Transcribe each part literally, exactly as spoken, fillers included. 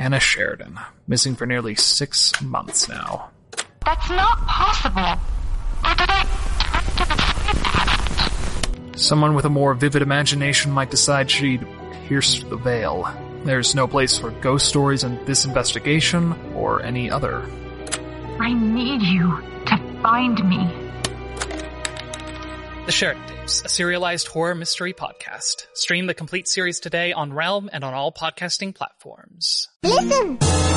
Anna Sheridan, missing for nearly six months now. That's not possible. Or did I... Someone with a more vivid imagination might decide she'd pierce the veil. There's no place for ghost stories in this investigation or any other. I need you to find me. The Sheridan Tapes, a serialized horror mystery podcast. Stream the complete series today on Realm and on all podcasting platforms. Listen!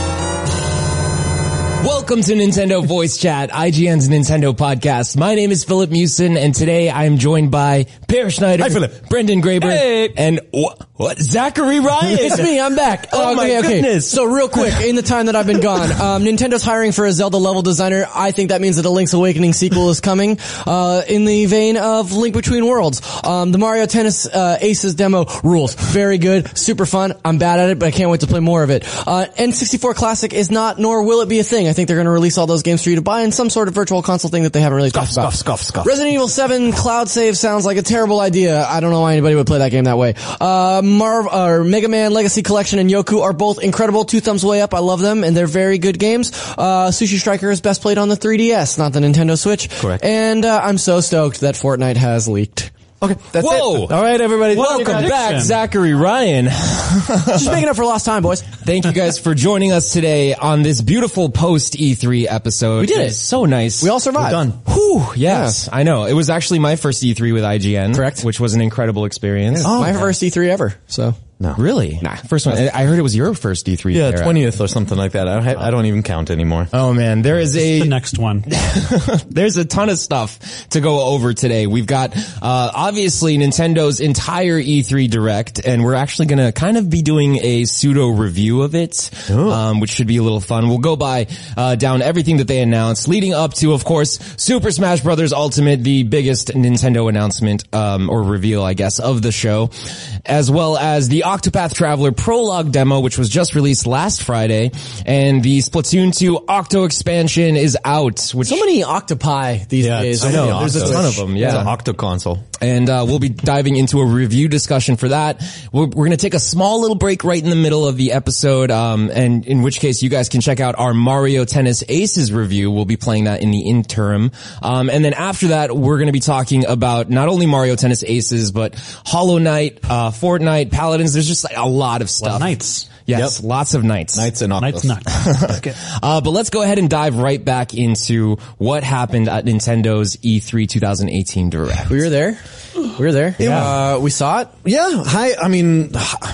Welcome to Nintendo Voice Chat, I G N's Nintendo podcast. My name is Philip Mewson, and today I am joined by Per Schneider, Hi, Philip. Brendan Graber, Hey. and wh- what? Zachary Ryan. It's me, I'm back. Oh Uh, my okay, okay. goodness. So real quick, in the time that I've been gone, um, Nintendo's hiring for a Zelda level designer. I think that means that a Link's Awakening sequel is coming, uh, in the vein of Link Between Worlds. Um, the Mario Tennis, uh, Aces demo rules. Very good, super fun. I'm bad at it, but I can't wait to play more of it. Uh, N sixty-four Classic is not, nor will it be a thing. I think they're gonna release all those games for you to buy in some sort of virtual console thing that they haven't really Scuff, talked about. scuff, scuff, scuff. Resident Evil seven Cloud Save sounds like a terrible idea. I don't know why anybody would play that game that way. Uh, Marv, or Mega Man Legacy Collection and Yoku are both incredible. Two thumbs way up. I love them, and they're very good games. Uh, Sushi Striker is best played on the three D S, not the Nintendo Switch. Correct. And, uh, I'm so stoked that Fortnite has leaked. Okay, that's Whoa. it. All right, everybody. Welcome back, Zachary Ryan. Just making up for lost time, boys. Thank you guys for joining us today on this beautiful post E three episode. We did it. was so nice. We all survived. We're done. Whew, yes, I know. It was actually my first E three with I G N. Correct. Which was an incredible experience. Oh, my first E three ever, so. No. Really? Nah. First one. I heard it was your first E three. Yeah, there. twentieth or something like that. I don't, I don't even count anymore. Oh man, there is a The next one. there's a ton of stuff to go over today. We've got uh obviously Nintendo's entire E three Direct, and we're actually going to kind of be doing a pseudo review of it, um which should be a little fun. We'll go by uh down everything that they announced leading up to, of course, Super Smash Bros. Ultimate, the biggest Nintendo announcement um or reveal, I guess, of the show, as well as the Octopath Traveler Prologue demo, which was just released last Friday, and the Splatoon two Octo expansion is out, which So many octopi these Yeah, days. so I know, many there's a Octos. ton of them, yeah. It's an Octo console. and uh we'll be diving into a review discussion for that. We're, we're going to take a small little break right in the middle of the episode, um and in which case you guys can check out our Mario Tennis Aces review. We'll be playing that in the interim. Um and then after that, we're going to be talking about not only Mario Tennis Aces, but Hollow Knight, uh Fortnite, Paladins. There's just like a lot of stuff. Well, Knights. Yes, Yep. lots of Knights. Knights and Octos. Knights not. Okay. Uh, but let's go ahead and dive right back into what happened at Nintendo's E three twenty eighteen Direct. We were there. We were there. Uh, we saw it. Yeah, high, I mean,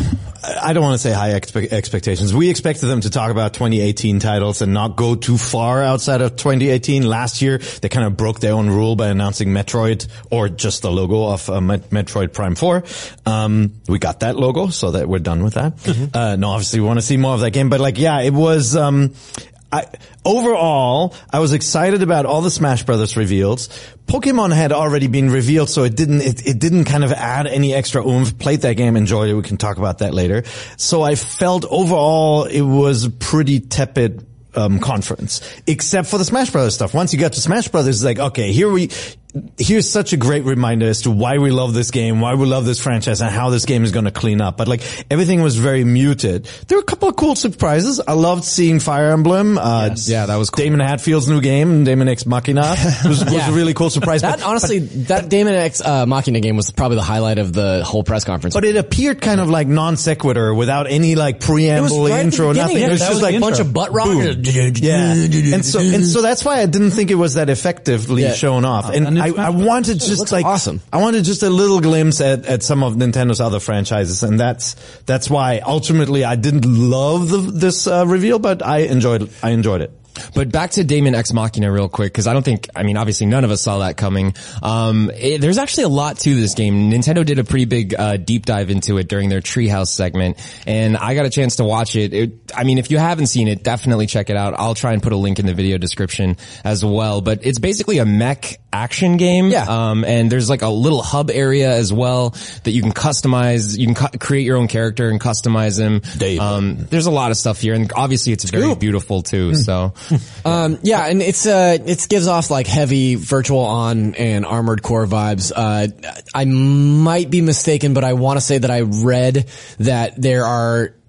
I don't want to say high expe- expectations. We expected them to talk about twenty eighteen titles and not go too far outside of twenty eighteen. Last year, they kind of broke their own rule by announcing Metroid, or just the logo of uh, Met- Metroid Prime four. Um, we got that logo, so that we're done with that. Mm-hmm. Uh, no, obviously we want to see more of that game, but like, yeah, it was, um, I, overall, I was excited about all the Smash Brothers reveals. Pokemon had already been revealed, so it didn't, it, it didn't kind of add any extra oomph. Played that game, enjoyed it. We can talk about that later. So I felt overall it was a pretty tepid um conference, except for the Smash Brothers stuff. Once you got to Smash Brothers, it's like, okay, here we, here's such a great reminder as to why we love this game, why we love this franchise, and how this game is going to clean up. But like, everything was very muted. There were a couple of cool surprises. I loved seeing Fire Emblem. Uh, Yes. Yeah, that was cool. Damon Hatfield's new game, Damon X Machina, was, was Yeah. a really cool surprise. That but, honestly, that Damon X uh, Machina game was probably the highlight of the whole press conference. but it appeared kind of like non sequitur, without any like preamble, right at the intro, beginning. nothing. Yeah, it was that just was like the bunch intro. of butt rock. Boom. Yeah. And so, and so that's why I didn't think it was that effectively Yeah. shown off. Oh, and and I, it's I not- wanted It just looks like, awesome. I wanted just a little glimpse at, at some of Nintendo's other franchises. And that's, that's why ultimately I didn't love the, this, uh, reveal, but I enjoyed, I enjoyed it. But back to Damon X Machina real quick, because I don't think, I mean, obviously none of us saw that coming. Um, it, there's actually a lot to this game. Nintendo did a pretty big uh, deep dive into it during their Treehouse segment, and I got a chance to watch it. it. I mean, if you haven't seen it, definitely check it out. I'll try and put a link in the video description as well. But it's basically a mech action game. Yeah. Um, and there's like a little hub area as well that you can customize. You can cu- create your own character and customize him. Dave. Um, there's a lot of stuff here, and obviously it's very beautiful too. So. Um, yeah, and it's, uh, it gives off like heavy Virtual On and Armored Core vibes. Uh, I might be mistaken, but I want to say that I read that there are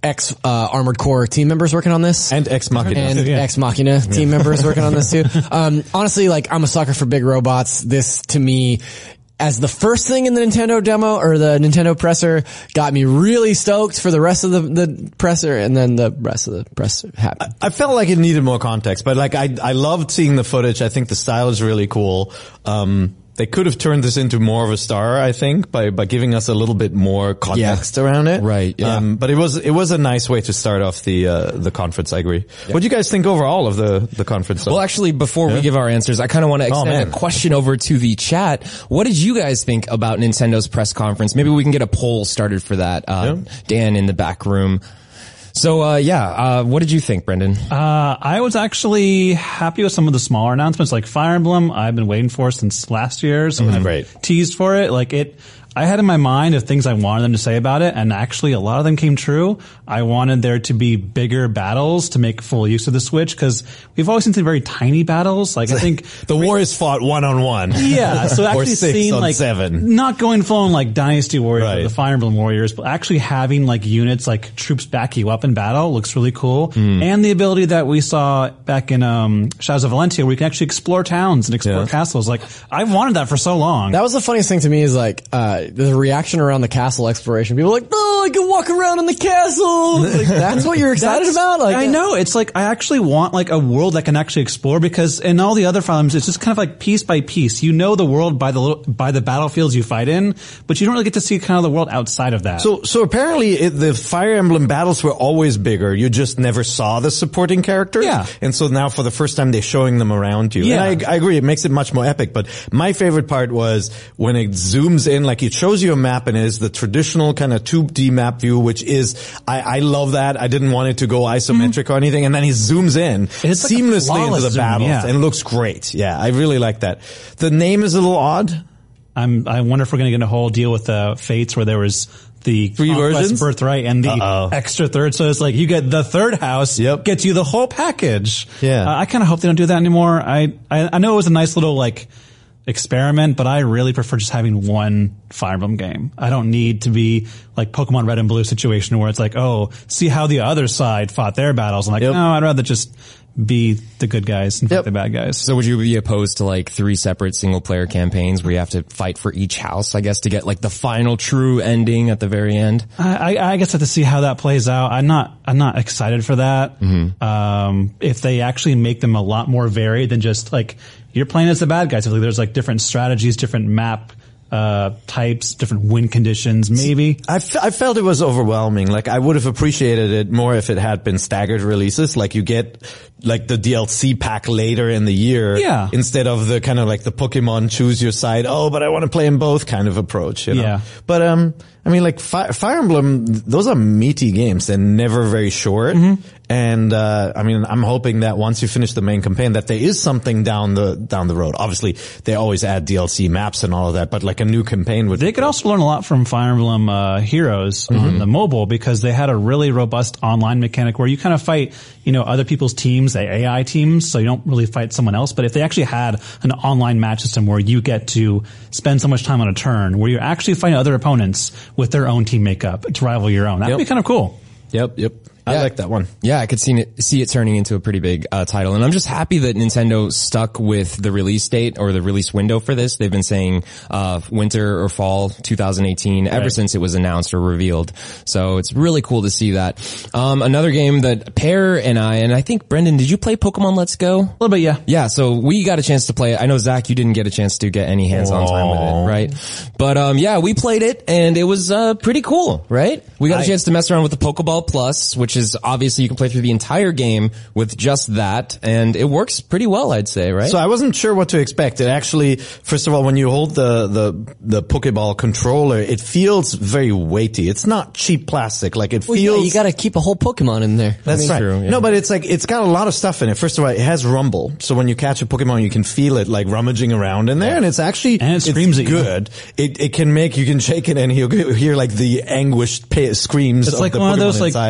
ex uh, Armored Core team members working on this. And Ex Machina. And Yeah. Ex Machina team members working on this too. Um, honestly, like, I'm a sucker for big robots. This, to me, as the first thing in the Nintendo demo or the Nintendo presser, got me really stoked for the rest of the, the presser, and then the rest of the presser happened. I felt like it needed more context, but like I, I loved seeing the footage. I think the style is really cool. Um, they could have turned this into more of a star, I think, by, by giving us a little bit more context Yeah. around it. Right, yeah. Um, but it was, it was a nice way to start off the, uh, the conference. I agree. What do you guys think overall of the, the conference? Well, actually, before we give our answers, I kind of want to extend man. a question over to the chat. What did you guys think about Nintendo's press conference? Maybe we can get a poll started for that. Uh, Yeah. Dan in the back room. So, uh, yeah, uh, what did you think, Brendan? Uh, I was actually happy with some of the smaller announcements, like Fire Emblem. I've been waiting for since last year, so I've Right. teased for it. Like it, I had in my mind of things I wanted them to say about it, and actually a lot of them came true. I wanted there to be bigger battles to make full use of the Switch, because we've always seen some very tiny battles. Like I think the war is fought one on one. Yeah, so Or actually six seeing on like seven. not going full on like Dynasty Warriors Right. or the Fire Emblem Warriors, but actually having like units like troops back you up in battle looks really cool. Hmm. And the ability that we saw back in um Shadows of Valentia, where you can actually explore towns and explore Yeah. castles. Like I've wanted that for so long. That was the funniest thing to me is like, uh, the reaction around the castle exploration. People are like, oh, I can walk around in the castle. Like, that's what you're excited That's- about? Like, I know. It's like, I actually want like a world that can actually explore, because in all the other films, it's just kind of like piece by piece. You know the world by the little, by the battlefields you fight in, but you don't really get to see kind of the world outside of that. So, so apparently it, the Fire Emblem battles were always bigger. You just never saw the supporting characters. Yeah. And so now for the first time they're showing them around you. Yeah. And I, I agree. It makes it much more epic. But my favorite part was when it zooms in, like it shows you a map and it is the traditional kind of two D map view, which is, I, I love that. I didn't want it to go isometric or anything. And then he zooms in It's like a seamlessly into flawless the zoom, battles yeah. and it looks great. Yeah. I really like that. The name is a little odd. I'm, I wonder if we're going to get a whole deal with the Fates where there was the Three Conquest versions? Birthright and the Uh-oh. extra third. So it's like you get the third house, Yep. gets you the whole package. Yeah. Uh, I kind of hope they don't do that anymore. I, I, I know it was a nice little like experiment, but I really prefer just having one Fire Emblem game. I don't need to be like Pokemon Red and Blue situation where it's like, oh, see how the other side fought their battles. I'm like, Yep. no, I'd rather just be the good guys and fight Yep. the bad guys. So would you be opposed to like three separate single player campaigns where you have to fight for each house, I guess, to get like the final true ending at the very end? I, I I guess I have to see how that plays out. I'm not, I'm not excited for that. Mm-hmm. Um, if they actually make them a lot more varied than just like, you're playing as the bad guys. If like, there's like different strategies, different map, uh, types, different win conditions, maybe. I, f- I felt it was overwhelming. Like I would have appreciated it more if it had been staggered releases. Like you get like the D L C pack later in the year. Yeah. Instead of the kind of like the Pokemon choose your side. Oh, but I want to play them both kind of approach. You know? Yeah. But, um, I mean, like Fire, Fire Emblem, those are meaty games. They're never very short. Mm-hmm. And, uh, I mean, I'm hoping that once you finish the main campaign that there is something down the, down the road. Obviously, they always add D L C maps and all of that, but like a new campaign would They be could cool. also learn a lot from Fire Emblem uh, Heroes Mm-hmm. on the mobile, because they had a really robust online mechanic where you kind of fight, you know, other people's teams, the A I teams, so you don't really fight someone else. But if they actually had an online match system where you get to spend so much time on a turn, where you're actually fighting other opponents with their own team makeup to rival your own, that would Yep. be kind of cool. Yep, yep. I Yeah. like that one. Yeah, I could see it, see it turning into a pretty big uh, title. And I'm just happy that Nintendo stuck with the release date or the release window for this. They've been saying uh winter or fall two thousand eighteen ever Right. since it was announced or revealed. So it's really cool to see that. Um another game that Pear and I, and I think Brendan, did you play Pokemon Let's Go? A little bit, yeah. Yeah, so we got a chance to play it. I know, Zach, you didn't get a chance to get any hands-on time with it, right? But, um, yeah, we played it and it was, uh, pretty cool, right? We got a I- chance to mess around with the Pokeball Plus, which is obviously you can play through the entire game with just that, and it works pretty well, I'd say, right? So I wasn't sure what to expect. It actually, first of all, when you hold the, the, the Pokeball controller, it feels very weighty. It's not cheap plastic. Like it well, yeah, feels. you gotta keep a whole Pokemon in there. That's I mean, right. true, yeah. No, but it's like, it's got a lot of stuff in it. First of all, it has rumble. So when you catch a Pokemon, you can feel it like rummaging around in there. And it's actually, And it it's screams at you. good. It, it can make, you can shake it and you'll hear like the anguished pa- screams It's of like the one of Pokemon those like inside. creepy little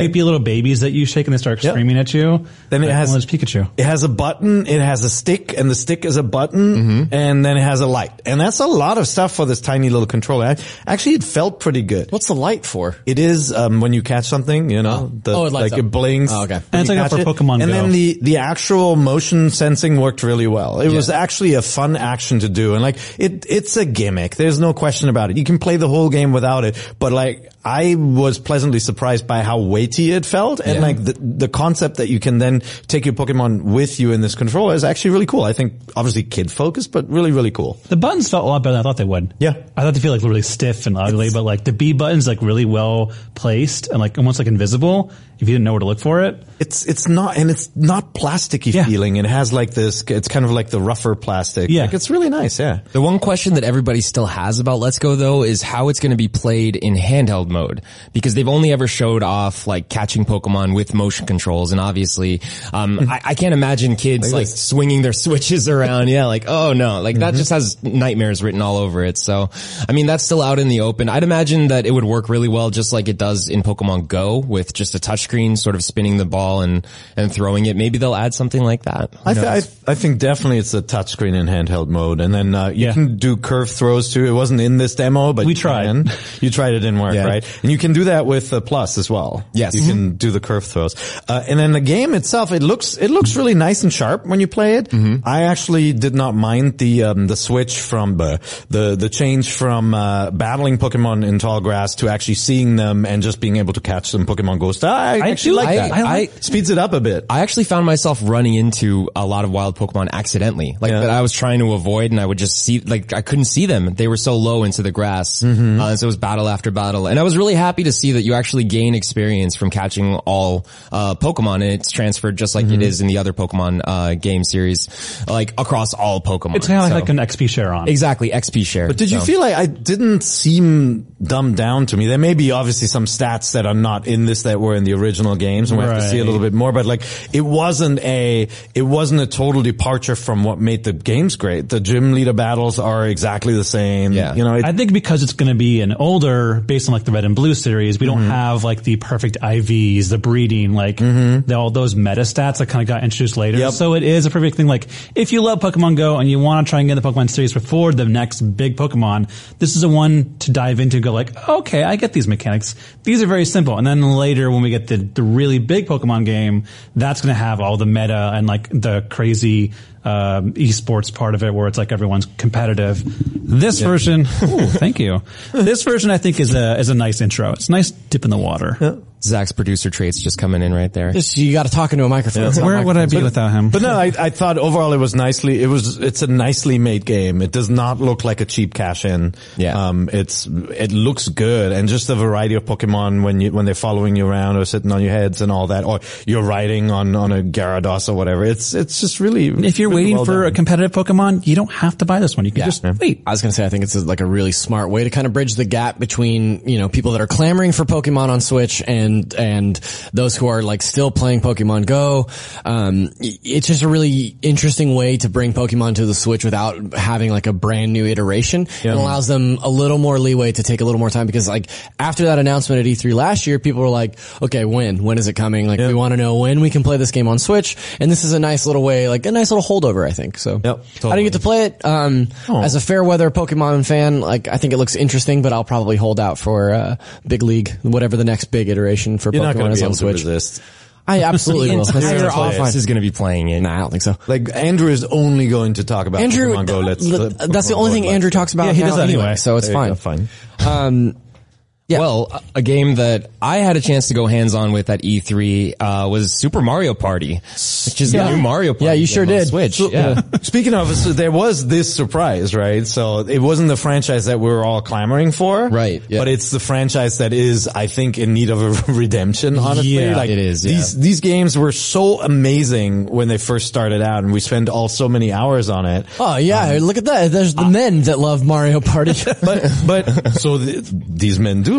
babies that you shake and they start Yep. screaming at you. Then it Like, has well, it's Pikachu. It has a button, it has a stick, and the stick is a button, mm-hmm. and then it has a light. And that's a lot of stuff for this tiny little controller. I, actually, it felt pretty good. What's the light for? It is um, when you catch something, you know, Oh. the, Oh, it lights like up. it blinks. Oh, okay. when And it's you like that catch for it. Pokemon And Go. then the the actual motion sensing worked really well. It was actually a fun action to do, and like it it's a gimmick. There's no question about it. You can play the whole game without it, but like I was pleasantly surprised by how weighty it felt, and Yeah. like the the concept that you can then take your Pokemon with you in this controller is actually really cool. I think obviously kid focused, but really really cool. The buttons felt a lot better than I thought they would. Yeah. I thought they feel like really stiff and ugly, but like the B button's like really well placed and like almost like invisible if you didn't know where to look for it. It's it's not, and it's not plasticky Yeah. feeling. It has like this. It's kind of like the rougher plastic. Yeah. Like, it's really nice. Yeah. The one question that everybody still has about Let's Go though is how it's going to be played in handheld mode, because they've only ever showed off like catching Pokemon with motion controls, and obviously, um, I, I can't imagine kids like swinging their switches around. Yeah, like oh no, like that just has nightmares written all over it. So, I mean, that's still out in the open. I'd imagine that it would work really well, just like it does in Pokemon Go, with just a touchscreen sort of spinning the ball and and throwing it. Maybe they'll add something like that. Who I, th- I, knows? th- I think definitely it's a touchscreen in handheld mode, and then uh, you Yeah. can do curve throws too. It wasn't in this demo, but We you tried. can. You tried, it didn't work, Yeah. right? And you can do that with the Plus as well. Yes. you can do the curve throws. Uh, and then the game itself, it looks it looks really nice and sharp when you play it. I actually did not mind the um, the switch from uh, the the change from uh, battling Pokemon in tall grass to actually seeing them and just being able to catch them Pokemon Go style. I, I actually do- like I- that. I like- speeds it up a bit. I actually found myself running into a lot of wild Pokemon accidentally, like Yeah. that I was trying to avoid, and I would just see, like I couldn't see them. They were so low into the grass, mm-hmm. uh, and so it was battle after battle. And I was really happy to see that you actually gain experience from catching all uh Pokemon, and it's transferred just like Mm-hmm. it is in the other Pokemon uh game series, like across all Pokemon. It's kind of So- like an X P share on. exactly X P share. But did you So- feel like I didn't seem dumbed down to me? There may be obviously some stats that are not in this that were in the original games, and we have to see a Right. little bit more. But like, it wasn't a it wasn't a total departure from what made the games great. The gym leader battles are exactly the same. Yeah. you know. It, I think because it's going to be an older, based on like the Red and Blue series, we don't have like the perfect I Vs, the breeding, like the, all those meta stats that kind of got introduced later. Yep. So it is a perfect thing. Like if you love Pokemon Go and you want to try and get the Pokemon series before the next big Pokemon, this is a one to dive into and go like, okay, I get these mechanics. These are very simple. And then later when we get the, the really big Pokemon game, that's going to have all the meta and like the crazy um, esports part of it where it's like everyone's competitive. This version, ooh, thank you. This version I think is a is a nice intro. It's a nice dip in the water. Zach's producer traits just coming in right there. Just, you got to talk into a microphone. It's not Where would I be microphones. without him? But no, I, I thought overall it was nicely, it was, it's a nicely made game. It does not look like a cheap cash in. Yeah. Um, it's, it looks good, and just the variety of Pokemon when you, when they're following you around or sitting on your heads and all that, or you're riding on, on a Gyarados or whatever. It's, it's just really, If you're really waiting well for done. a competitive Pokemon, you don't have to buy this one. You can just wait. I was going to say, I think it's a, like a really smart way to kind of bridge the gap between, you know, people that are clamoring for Pokemon on Switch and, and those who are like still playing Pokemon Go. Um, it's just a really interesting way to bring Pokemon to the Switch without having like a brand new iteration. Yeah. It allows them a little more leeway to take a little more time, because like after that announcement at E three last year, people were like, okay, when? When is it coming? Like, Yep. we want to know when we can play this game on Switch. And this is a nice little way, like a nice little holdover, I think. So Yep, I totally. didn't get to play it. Um, Oh. as a fair weather Pokemon fan, like I think it looks interesting, but I'll probably hold out for uh, Big League, whatever the next big iteration for You're not going Pokemon to is be on able to Switch. resist. I absolutely The will. entire You're gonna play office it. is going to be playing it. Nah, I don't think so. Like, Andrew is only going to talk about Andrew, Pokemon Go. Let's, th- uh, that's the Pokemon only Go thing Let's Andrew Go. talks about Yeah, he now does that anyway, anyway. so it's There you fine. go, fine. Um, Yeah. Well, a game that I had a chance to go hands-on with at E three uh was Super Mario Party, which is Yeah. the new Mario Party. Yeah, you game sure on did. Switch. So, yeah. Speaking of, so there was this surprise, right? So it wasn't the franchise that we were all clamoring for. Right, yeah. But it's the franchise that is, I think, in need of a redemption, honestly. Yeah, like, it is, yeah. These, these games were so amazing when they first started out, and we spent all so many hours on it. Oh yeah, look at that. There's the men that love Mario Party. But, but, so the, these men do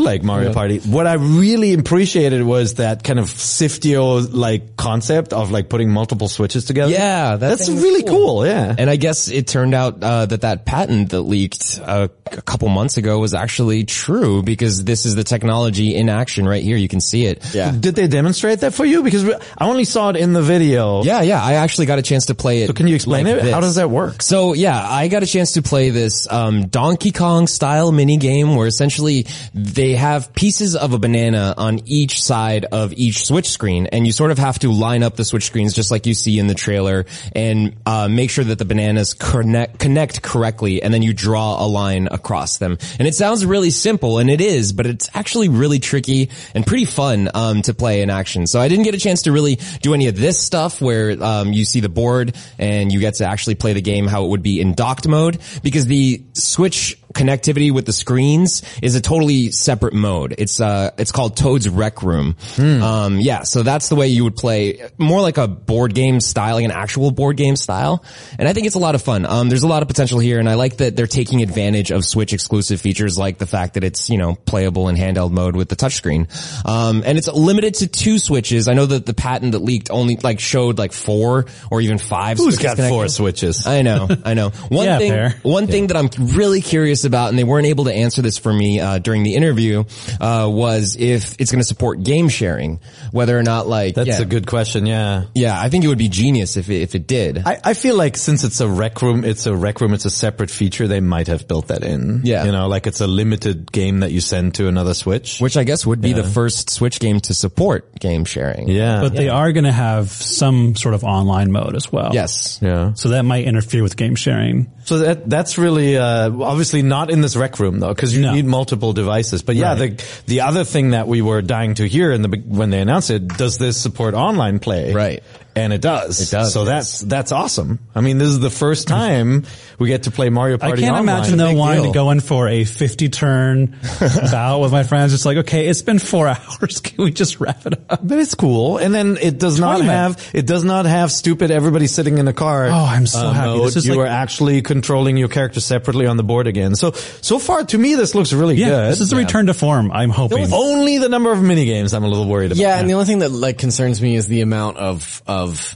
like Mario yeah. Party. What I really appreciated was that kind of Siftio like concept of like putting multiple switches together. Yeah, that that's really cool. cool. Yeah, and I guess it turned out uh, that that patent that leaked uh, a couple months ago was actually true, because this is the technology in action right here. You can see it. Yeah. Did they demonstrate that for you? Because I only saw it in the video. Yeah, yeah. I actually got a chance to play it. So can you explain like it? This. How does that work? So yeah, I got a chance to play this um Donkey Kong style mini game where essentially they have pieces of a banana on each side of each Switch screen, and you sort of have to line up the Switch screens just like you see in the trailer and uh make sure that the bananas connect connect correctly, and then you draw a line across them. And it sounds really simple, and it is, but it's actually really tricky and pretty fun um to play in action. So I didn't get a chance to really do any of this stuff where um you see the board and you get to actually play the game how it would be in docked mode, because the Switch connectivity with the screens is a totally separate mode. It's uh it's called Toad's Rec Room. Mm. Um yeah, so that's the way you would play, more like a board game style, like an actual board game style. And I think it's a lot of fun. Um there's a lot of potential here, and I like that they're taking advantage of Switch exclusive features like the fact that it's, you know, playable in handheld mode with the touchscreen. Um and it's limited to two Switches. I know that the patent that leaked only like showed like four or even five Who's Switches got connected. four Switches? I know, I know. One yeah, thing fair. one yeah. thing that I'm really curious about, and they weren't able to answer this for me uh during the interview, uh was if it's going to support game sharing, whether or not like That's yeah, a good question, yeah. Yeah, I think it would be genius if it, if it did. I, I feel like since it's a rec room, it's a rec room, it's a separate feature, they might have built that in. Yeah. You know, like it's a limited game that you send to another Switch. Which I guess would be yeah. the first Switch game to support game sharing. Yeah. But yeah. they are going to have some sort of online mode as well. Yes. Yeah. So that might interfere with game sharing. So that that's really uh obviously not in this rec room though, because you No. need multiple devices. But yeah, Right. the the other thing that we were dying to hear in the be- when they announced it, does this support online play? Right. And it does. It does. So yes. that's that's awesome. I mean, this is the first time we get to play Mario I Party can't online. imagine though Big wanting deal. to go in for a fifty turn bout with my friends. It's like, okay, it's been four hours. Can we just wrap it up? But it's cool. And then it does not twenty have, it does not have stupid everybody sitting in a car. Oh, I'm so uh, happy. mode. This is you like- are actually controlling your character separately on the board again. So, so far to me, this looks really Yeah, good. this is a return to form. I'm hoping. Only the number of mini games I'm a little worried about. Yeah, and the only thing that like concerns me is the amount of of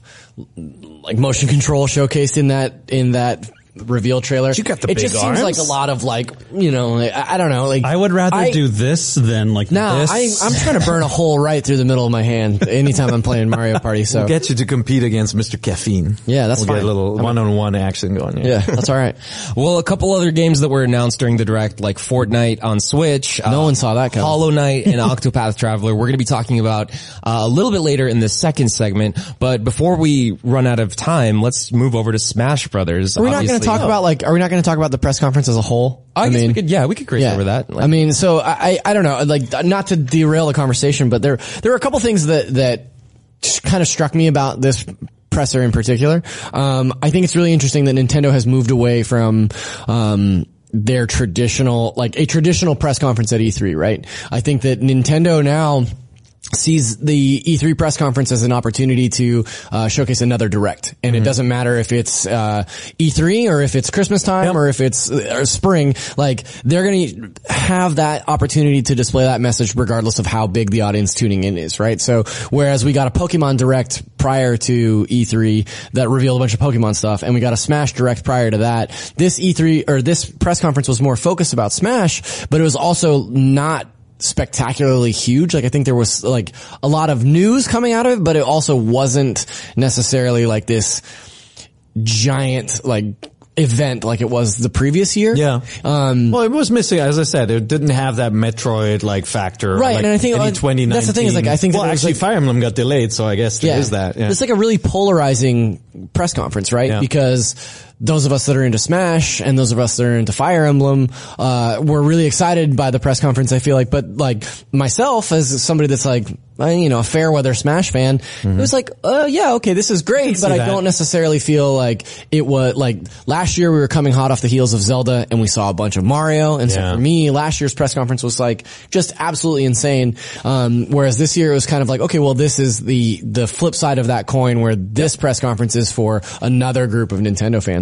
like motion control showcased in that in that reveal trailer. You got the it big just arms. seems like a lot of like, you know, like, I, I don't know. Like I would rather I, do this than like Nah, this. I, I'm trying to burn a hole right through the middle of my hand anytime I'm playing Mario Party. So We'll get you to compete against Mister Caffeine. Yeah, that's we'll fine. get a little one-on-one action going. yeah, that's all right. Well, a couple other games that were announced during the Direct, like Fortnite on Switch. No uh, one saw that coming. Hollow Knight and Octopath Traveler. We're going to be talking about uh, a little bit later in the second segment. But before we run out of time, let's move over to Smash Brothers. Are we not going to Obviously- talk about like? Are we not going to talk about the press conference as a whole? I, guess we could, yeah, we could graze over that. Like, I mean, so I, I I don't know, like not to derail the conversation, but there there are a couple things that that kind of struck me about this presser in particular. Um, I think it's really interesting that Nintendo has moved away from um their traditional, like a traditional press conference at E three, right? I think that Nintendo now sees the E three press conference as an opportunity to uh showcase another Direct. And mm-hmm. it doesn't matter if it's uh E three or if it's Christmas time yep. or if it's uh, spring, like they're going to have that opportunity to display that message regardless of how big the audience tuning in is, right? So whereas we got a Pokemon Direct prior to E three that revealed a bunch of Pokemon stuff, and we got a Smash Direct prior to that, this E three or this press conference was more focused about Smash, but it was also not spectacularly huge. Like I think there was like a lot of news coming out of it, but it also wasn't necessarily like this giant like event like it was the previous year. Yeah. Um, well, it was missing, as I said, it didn't have that Metroid like factor. Right, like and I think any like, twenty nineteen. that's the thing is like I think well, that actually, like, Fire Emblem got delayed, so I guess there yeah, is that. Yeah. It's like a really polarizing press conference, right? Yeah. Because those of us that are into Smash and those of us that are into Fire Emblem, uh, were really excited by the press conference, I feel like. But like myself, as somebody that's like, you know, a fair weather Smash fan, mm-hmm. it was like, uh, yeah, okay, this is great, but I that. don't necessarily feel like it was like last year we were coming hot off the heels of Zelda and we saw a bunch of Mario. And yeah. so for me, last year's press conference was like just absolutely insane. Um, whereas this year it was kind of like, okay, well, this is the, the flip side of that coin where this press conference is for another group of Nintendo fans.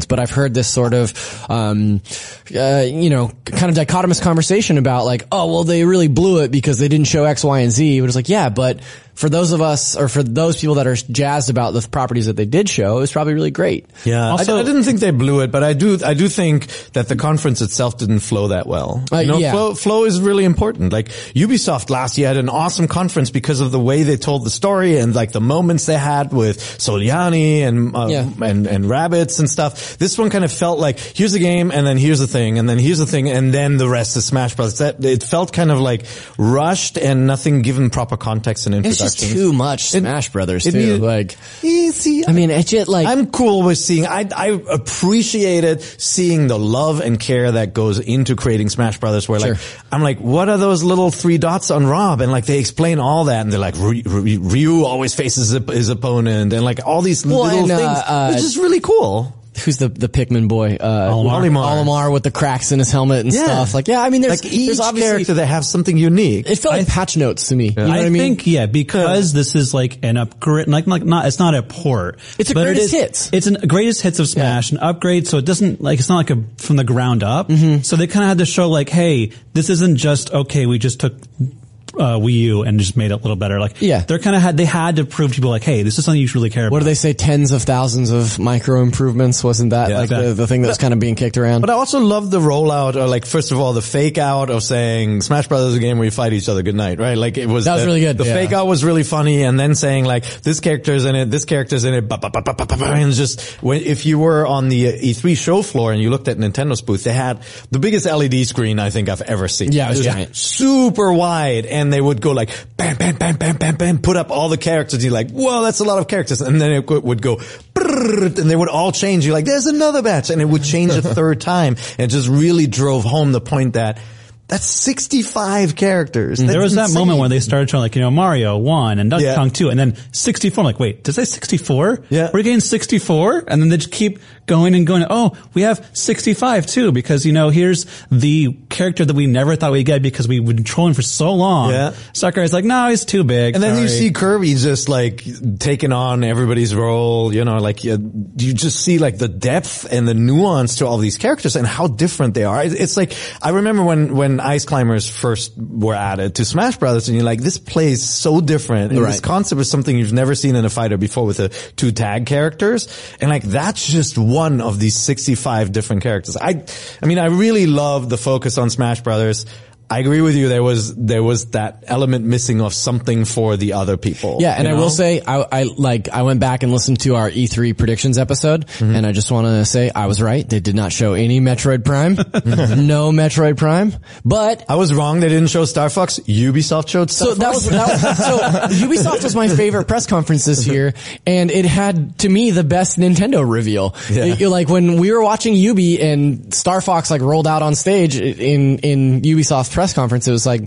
conference, but I've heard this sort of, um, uh, you know, kind of dichotomous conversation about like, oh, well, they really blew it because they didn't show X, Y, and Z. But it's like, yeah, but for those of us, or for those people that are jazzed about the properties that they did show, it was probably really great. Yeah, Also, I, I didn't think they blew it, but I do, I do think that the conference itself didn't flow that well. Uh, you know, yeah. flow, flow is really important. Like Ubisoft last year had an awesome conference because of the way they told the story and like the moments they had with Soliani and uh, Yeah. and and rabbits and stuff. This one kind of felt like here's a game and then here's a thing and then here's a thing and then the rest is Smash Bros. That it felt kind of like rushed and nothing given proper context and it's introduction. just too much Smash Brothers it too. needed- like, Easy. I mean, it's just like, I'm cool with seeing, I, I appreciated seeing the love and care that goes into creating Smash Brothers where like, Sure. I'm like, what are those little three dots on Rob? And like, they explain all that and they're like, Ryu, Ryu always faces his, his opponent and like all these Well, little and, uh, things. uh, It's just really cool. who's the the Pikmin boy? Uh, Olimar. Olimar with the cracks in his helmet and Yeah. stuff. Like, yeah, I mean, there's, Like each there's obviously, character that have something unique. it felt like patch notes to me. You know what I, I mean? think, yeah, because this is like an upgrade, like, like not, it's not a port. It's a but it greatest is- hits. It's an greatest hits of Smash, an upgrade, so it doesn't, like, it's not like a, from the ground up. Mm-hmm. So they kind of had to show like, hey, this isn't just, okay, we just took, uh, Wii U and just made it a little better. Like, Yeah. they're kind of had, they had to prove to people like, hey, this is something you should really care What about. do they say? Tens of thousands of micro improvements. Wasn't that Yeah, like the, exactly. the thing that's kind of being kicked around? But I also love the rollout, or like, first of all, the fake out of saying Smash Brothers is a game where you fight each other good night, right? Like it was, That was the, really good, The yeah. fake out was really funny, and then saying like, this character's in it, this character's in it, ba, ba, ba, ba, ba, ba, ba, and just, when, if you were on the E three show floor and you looked at Nintendo's booth, they had the biggest L E D screen I think I've ever seen. Yeah, it was Just giant. super wide, and they would go like, bam, bam, bam, bam, bam, bam, put up all the characters, you're like, whoa, that's a lot of characters, and then it would go, brrrr, and they would all change, you're like, there's another batch, and it would change a third time, and it just really drove home the point that that's sixty-five characters. There That's was that insane. moment where they started showing like, you know, Mario one and Donkey Yeah. Kong two and then sixty-four. I'm like, wait, did they say sixty-four? Yeah. We're getting sixty-four? And then they just keep going and going, oh, we have sixty-five too, because, you know, here's the character that we never thought we'd get because we've been trolling for so long. Yeah. Sakurai's like, no, he's too big. And then you Sorry. see Kirby just like taking on everybody's role, you know, like you, you just see like the depth and the nuance to all these characters and how different they are. It- It's like, I remember when, when Ice Climbers first were added to Smash Brothers and you're like, this plays so different. And Right. this concept is something you've never seen in a fighter before with the two tag characters. And like, that's just one of these sixty-five different characters. I, I mean, I really love the focus on Smash Brothers. I agree with you. There was, there was that element missing of something for the other people. Yeah, and you I know? will say, I, I like, I went back and listened to our E three predictions episode, Mm-hmm. and I just want to say I was right. They did not show any Metroid Prime, no Metroid Prime, but. I was wrong. They didn't show Star Fox. Ubisoft showed Star So that Fox. was, that was so Ubisoft was my favorite press conference this year, and it had to me the best Nintendo reveal. Yeah. It- like when we were watching Ubi and Star Fox like rolled out on stage in in Ubisoft's press conference, it was like,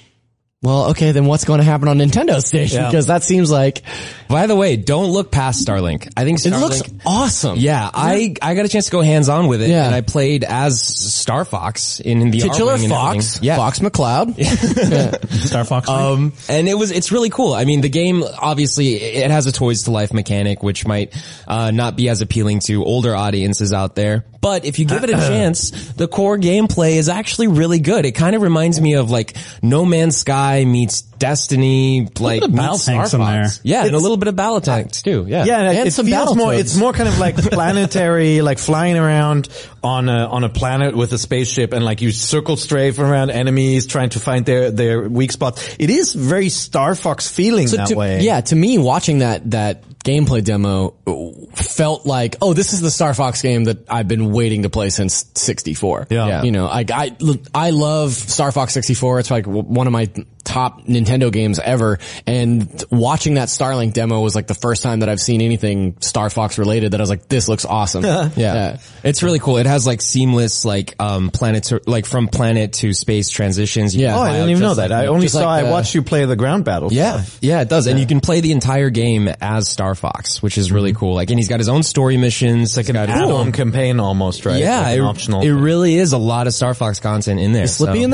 well, okay, then what's going to happen on Nintendo's stage? Yeah. Because that seems like By the way, don't look past Starlink. I think it Starlink. looks awesome. Yeah, I I got a chance to go hands on with it, Yeah. and I played as Star Fox in the Titular Arwing and Fox, everything. Yeah, Fox McCloud. Star Fox. Um, and it was, it's really cool. I mean, the game, obviously, it has a toys to life mechanic, which might, uh, not be as appealing to older audiences out there. But if you give it a chance, the core gameplay is actually really good. It kind of reminds me of like No Man's Sky meets Destiny, like bit of battle meets Star tanks in there. Fox. Yeah, and a little bit of battle tanks too. Yeah. Yeah, and And it some feels more. Battletoads. It's more kind of like planetary, like flying around on a on a planet with a spaceship, and like you circle strafe around enemies, trying to find their their weak spots. It is very Star Fox feeling So that to, way. Yeah, to me, watching that that gameplay demo felt like, oh, this is the Star Fox game that I've been waiting to play since sixty-four. Yeah. Yeah. You know, I, I, I love Star Fox sixty-four. It's like one of my top Nintendo games ever. And watching that Starlink demo was like the first time that I've seen anything Star Fox related that I was like, this looks awesome. Yeah. Yeah. It's really cool. It has like seamless, like, um, planet, like from planet to space transitions. You Yeah. can Oh, I fly didn't out even know just that. like- I only just saw. like I the- watched you play the ground battle. Yeah, stuff. yeah, it does. And you can play the entire game as Star Fox, which is really cool. Like, and he's got his own story missions. Like an He's got- add-on campaign almost, right? Yeah, Like an it, optional. it really is a lot of Star Fox content in there. Is Slippy so- in there?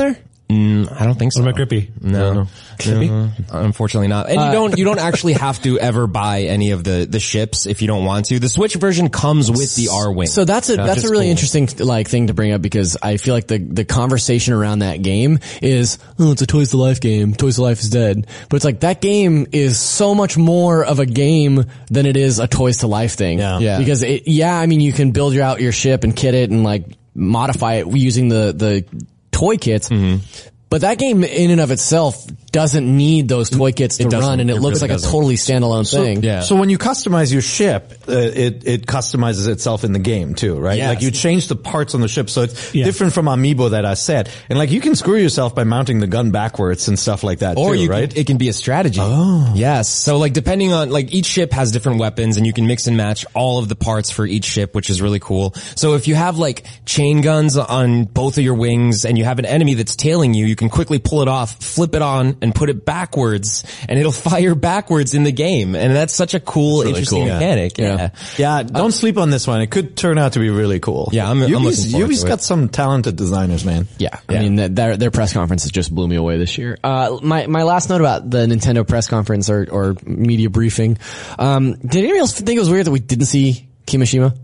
Mm, I don't think so. What about Grippy? No, no, unfortunately not. And you don't, you don't actually have to ever buy any of the, the ships if you don't want to. The Switch version comes with the R-Wing. So that's a, that's a really cool. interesting, like, thing to bring up because I feel like the, the conversation around that game is, oh, it's a Toys to Life game. Toys to Life is dead. But it's like, that game is so much more of a game than it is a Toys to Life thing. Yeah. yeah. Because it, yeah, I mean, you can build out your ship and kit it and like modify it using the, the, toy kits, mm-hmm. but that game in and of itself doesn't need those toy kits to run, and it, it looks really like doesn't. a totally standalone so, thing. Yeah. So when you customize your ship, uh, it it customizes itself in the game too, right? Yes. Like you change the parts on the ship, so it's yeah. different from Amiibo that I said. And like you can screw yourself by mounting the gun backwards and stuff like that, or too, you right? Can, it can be a strategy. Oh, yes. So like depending on like each ship has different weapons, and you can mix and match all of the parts for each ship, which is really cool. So if you have like chain guns on both of your wings, and you have an enemy that's tailing you, you can quickly pull it off, flip it on, and put it backwards. And it'll fire backwards in the game. And that's such a cool, really interesting cool. mechanic. Yeah. Yeah. Yeah. Don't uh, sleep on this one. It could turn out to be really cool. Yeah. I'm, Yubi's, I'm looking forward Yubi's to got it. some talented designers, man. Yeah. I yeah. mean, that, their, their press conferences just blew me away this year. Uh, my, my last note about the Nintendo press conference or, or media briefing. Um, did anybody else think it was weird that we didn't see Kimishima?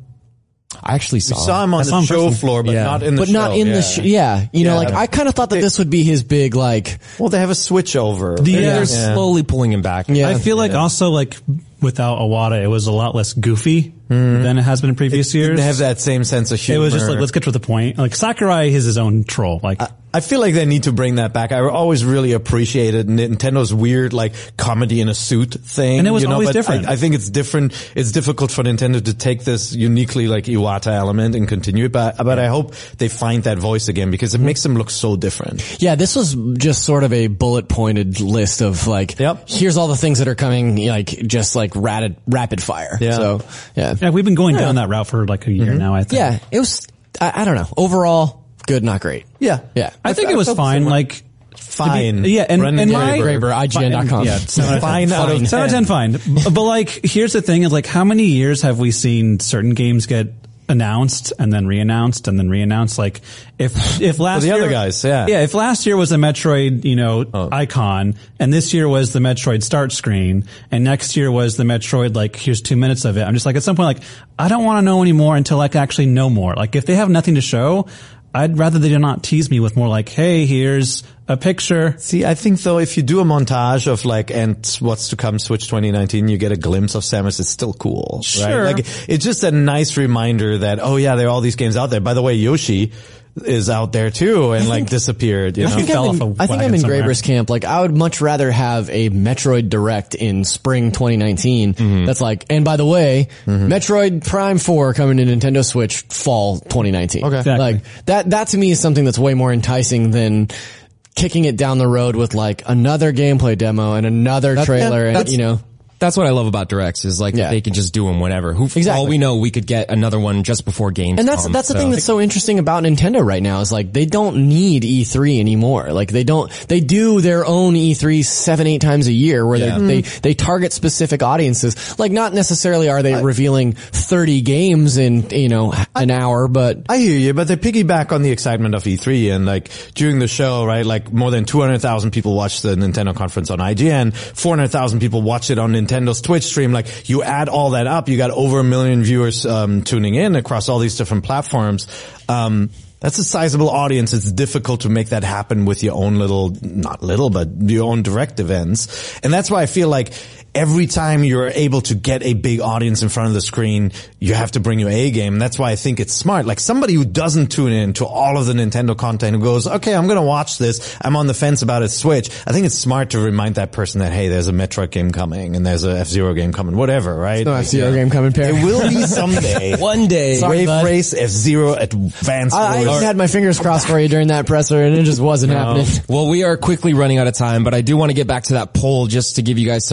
I actually saw, we saw him on the show person. floor, but yeah. not in the but show. But not in yeah. the show. Yeah. You know, yeah. like, I kind of thought that this would be his big, like... Well, they have a switch over. The, yeah. They're yeah. slowly pulling him back. Yeah. I feel like also, like, without Iwata, it was a lot less goofy mm. than it has been in previous it, years. They have that same sense of humor. It was just like, let's get to the point. Like, Sakurai is his own troll. Like, I, I feel like they need to bring that back. I always really appreciated Nintendo's weird, like, comedy in a suit thing. And it was you know, always but different. I, I think it's different. It's difficult for Nintendo to take this uniquely, like, Iwata element and continue it. But, but I hope they find that voice again because it makes them look so different. Yeah, this was just sort of a bullet pointed list of, like, yep. here's all the things that are coming, like, just like rapid, rapid fire. Yeah. So, yeah. Yeah, we've been going yeah. down that route for like a year mm-hmm. now, I think. Yeah, it was, I, I don't know. Overall, good, not great. Yeah. Yeah. I, I think I, it was fine, like, fine. Be, yeah, and, Brendan and my Graber, I G N dot com. Yeah, fine out of seven out of ten, fine. But like, here's the thing: is like, how many years have we seen certain games get announced and then re-announced and then re-announced? Like, if if last the year, other guys, yeah, yeah, if last year was a Metroid, you know, oh. icon, and this year was the Metroid start screen, and next year was the Metroid, like, here's two minutes of it. I'm just like, at some point, like, I don't want to know anymore until I can actually know more. Like, if they have nothing to show, I'd rather they do not tease me with more like, hey, here's a picture. See, I think though, if you do a montage of like, and what's to come Switch twenty nineteen, you get a glimpse of Samus, it's still cool, sure. right? Like, it's just a nice reminder that, oh yeah, there are all these games out there. By the way, Yoshi is out there too and like disappeared, you know? I think I'm in, I think I'm in Graber's camp. Like, I would much rather have a Metroid Direct in spring twenty nineteen mm-hmm. that's like, and by the way, mm-hmm. Metroid Prime four coming to Nintendo Switch fall twenty nineteen. Okay. Exactly. Like, that, that to me is something that's way more enticing than kicking it down the road with like another gameplay demo and another that, trailer yeah, and, you know. That's what I love about Directs is like yeah. they can just do them whenever. Who, exactly. all we know, we could get another one just before Gamescom. And that's that's the so. thing that's so interesting about Nintendo right now is like they don't need E three anymore. Like they don't they do their own E three seven eight times a year where yeah. they, they they target specific audiences. Like not necessarily are they I, revealing thirty games in you know an I, hour, but I hear you. But they piggyback on the excitement of E three and like during the show, right? Like more than two hundred thousand people watched the Nintendo conference on I G N, four hundred thousand people watched it on Nintendo's Twitch stream. Like you add all that up, you got over a million viewers um tuning in across all these different platforms. Um That's a sizable audience. It's difficult to make that happen with your own little, not little, but your own direct events. And that's why I feel like every time you're able to get a big audience in front of the screen, you have to bring your A game. That's why I think it's smart. Like somebody who doesn't tune in to all of the Nintendo content who goes, okay, I'm going to watch this. I'm on the fence about a Switch. I think it's smart to remind that person that, hey, there's a Metroid game coming and there's a F-Zero game coming, whatever, right? No F-Zero yeah. game coming, Perry. It will be someday. One day. Sorry, Wave bud. Race, F-Zero, Advanced I, I had my fingers crossed for you during that presser and it just wasn't no. happening. Well, we are quickly running out of time, but I do want to get back to that poll just to give you guys some results.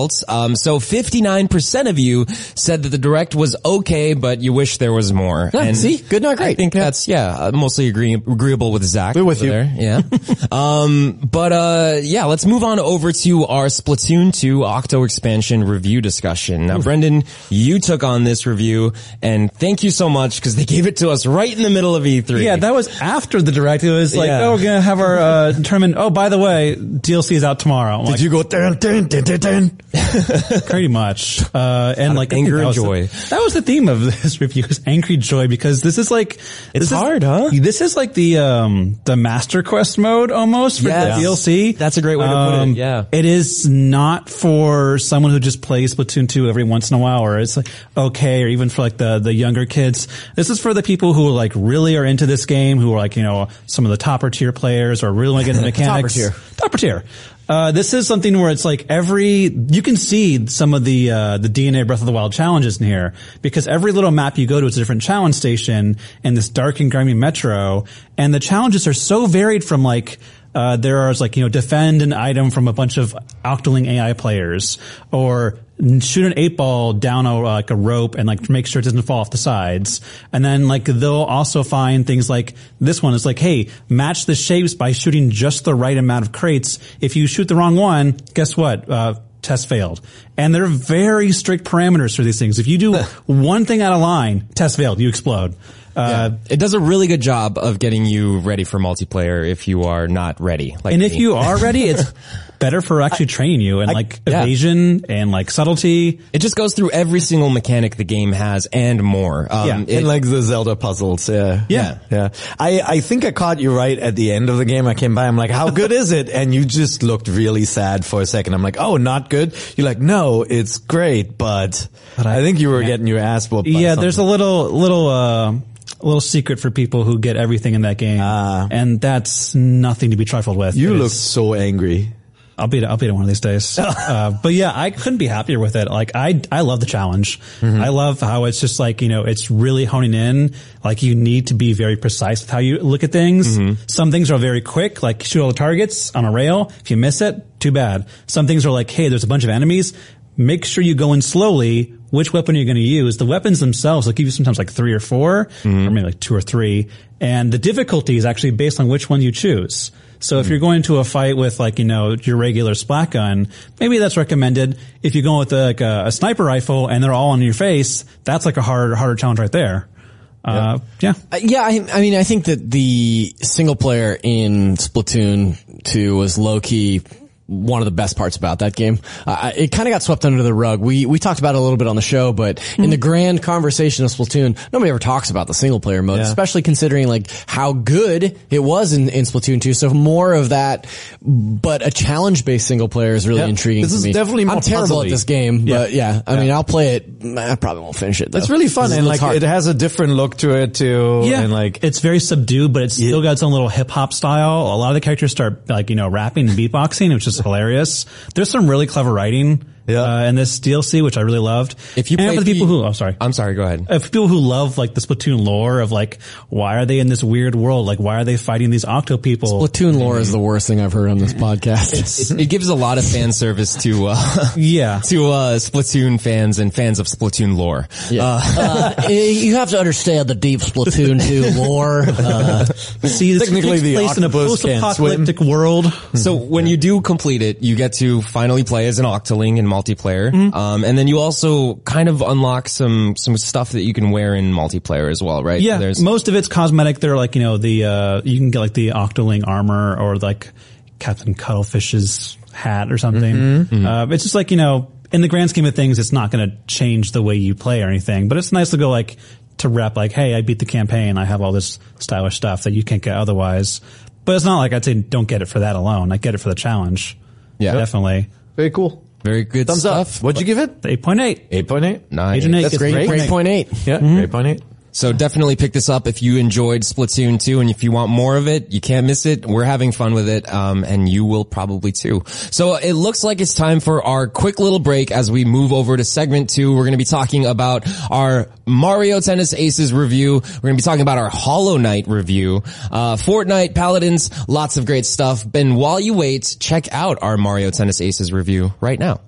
results. Um, so fifty-nine percent of you said that the Direct was okay, but you wish there was more. Yeah, and see? Good, not great. I think Yeah. that's, yeah, uh, mostly agree- agreeable with Zach. We're with over you. There. Yeah. um, but, uh, yeah, let's move on over to our Splatoon two Octo expansion review discussion. Now, Brendan, you took on this review, and thank you so much because they gave it to us right in the middle of E three. Yeah, that was after the Direct. It was like, Yeah. oh, we're gonna have our uh, tournament. Oh, by the way, D L C is out tomorrow. I'm Did like, you go dun, dun, dun, dun, dun? pretty much. Uh, and like I think anger that and was the- joy. that was the theme of this review, is angry joy, because this is like, It's this is- hard, huh? This is like the, um, the Master Quest mode almost for Yes. the D L C. That's a great way to put it, Um, yeah. It is not for someone who just plays Splatoon two every once in a while, or it's like, okay, or even for like the, the younger kids. This is for the people who like really are into this game, who are like, you know, some of the topper tier players, or really want to get into mechanics. tier. Topper tier. Uh, this is something where it's like every, you can see some of the, uh, the D N A Breath of the Wild challenges in here, because every little map you go to is a different challenge station in this dark and grimy metro, and the challenges are so varied from like, uh, there is like, you know, defend an item from a bunch of Octoling A I players, or shoot an eight ball down a, like a rope and like make sure it doesn't fall off the sides. And then like they'll also find things like this one is like, hey, match the shapes by shooting just the right amount of crates. If you shoot the wrong one, guess what? Uh, test failed. And there are very strict parameters for these things. If you do one thing out of line, test failed, you explode. Uh, Yeah. It does a really good job of getting you ready for multiplayer if you are not ready. Like and if me. you are ready, it's better for actually training you and like yeah. evasion and like subtlety. It just goes through every single mechanic the game has and more. Um, Yeah. it- And like the Zelda puzzles, yeah. Yeah. Yeah. I, I think I caught you right at the end of the game. I came by, I'm like, how good is it? And you just looked really sad for a second. I'm like, oh, not good? You're like, no, it's great, but, But I- I, think you were getting your ass whooped by Yeah, there's a something. little, little, uh, a little secret for people who get everything in that game. Ah. And that's nothing to be trifled with. You It look is- so angry. I'll beat it. I'll beat it one of these days. uh, but yeah, I couldn't be happier with it. Like I, I love the challenge. I love how it's just like, you know, it's really honing in. Like you need to be very precise with how you look at things. Some things are very quick, like shoot all the targets on a rail. If you miss it, too bad. Some things are like, hey, there's a bunch of enemies. Make sure you go in slowly. Which weapon are you going to use? The weapons themselves will give you sometimes like three or four, or maybe like two or three. And the difficulty is actually based on which one you choose. So if you're going to a fight with like, you know, your regular splat gun, maybe that's recommended. If you're going with like a, a sniper rifle and they're all on your face, that's like a harder, harder challenge right there. Uh, yeah. Uh, yeah, I, I mean, I think that the single player in Splatoon two was low key one of the best parts about that game. Uh, it kind of got swept under the rug. We we talked about it a little bit on the show, but in the grand conversation of Splatoon, nobody ever talks about the single player mode, Yeah. especially considering like how good it was in, in Splatoon two. So more of that, but a challenge based single player is really Yeah. intriguing This to is me. definitely more I'm terrible puzzly. at this game, but yeah, I mean, I'll play it. I probably won't finish it though. It's really fun, It and looks like hard. it has a different look to it too. Yeah. And like, it's very subdued, but it's still got its own little hip hop style. A lot of the characters start like, you know, rapping and beatboxing, which is hilarious. There's some really clever writing. Yeah. Uh, in this D L C, which I really loved. If you and play for the people the- who, oh, sorry. I'm sorry, go ahead. Uh, for people who love like the Splatoon lore of like, why are they in this weird world? Like, why are they fighting these Octo people? Splatoon lore is the worst thing I've heard on this podcast. It, it gives a lot of fan service to, uh, Yeah. to, uh, Splatoon fans and fans of Splatoon lore. Yeah. Uh, you have to understand the deep Splatoon two lore. Uh, See, this Technically, takes the place in a octopus can't post-apocalyptic world. So when you do complete it, you get to finally play as an Octoling in multiplayer. Um, and then you also kind of unlock some, some stuff that you can wear in multiplayer as well, right? Yeah, There's, most of it's cosmetic. They're like, you know, the, uh, you can get like the Octoling armor or like Captain Cuttlefish's hat or something. Mm-hmm. Uh, it's just like, you know, in the grand scheme of things, it's not going to change the way you play or anything, but it's nice to go like, to rep like, hey, I beat the campaign. I have all this stylish stuff that you can't get otherwise. But it's not like I'd say don't get it for that alone. I get it for the challenge. Yeah. Definitely. very cool. very good Thumbs stuff. up. What'd you give it? eight point eight. eight point eight. Nice. Agent eight That's gets great. eight point eight. Great point eight. Yeah, eight point eight. So definitely pick this up if you enjoyed Splatoon two, and if you want more of it, you can't miss it. We're having fun with it, um, and you will probably too. So it looks like it's time for our quick little break as we move over to segment two. We're going to be talking about our Mario Tennis Aces review. We're going to be talking about our Hollow Knight review, uh, Fortnite, Paladins, lots of great stuff. And while you wait, check out our Mario Tennis Aces review right now.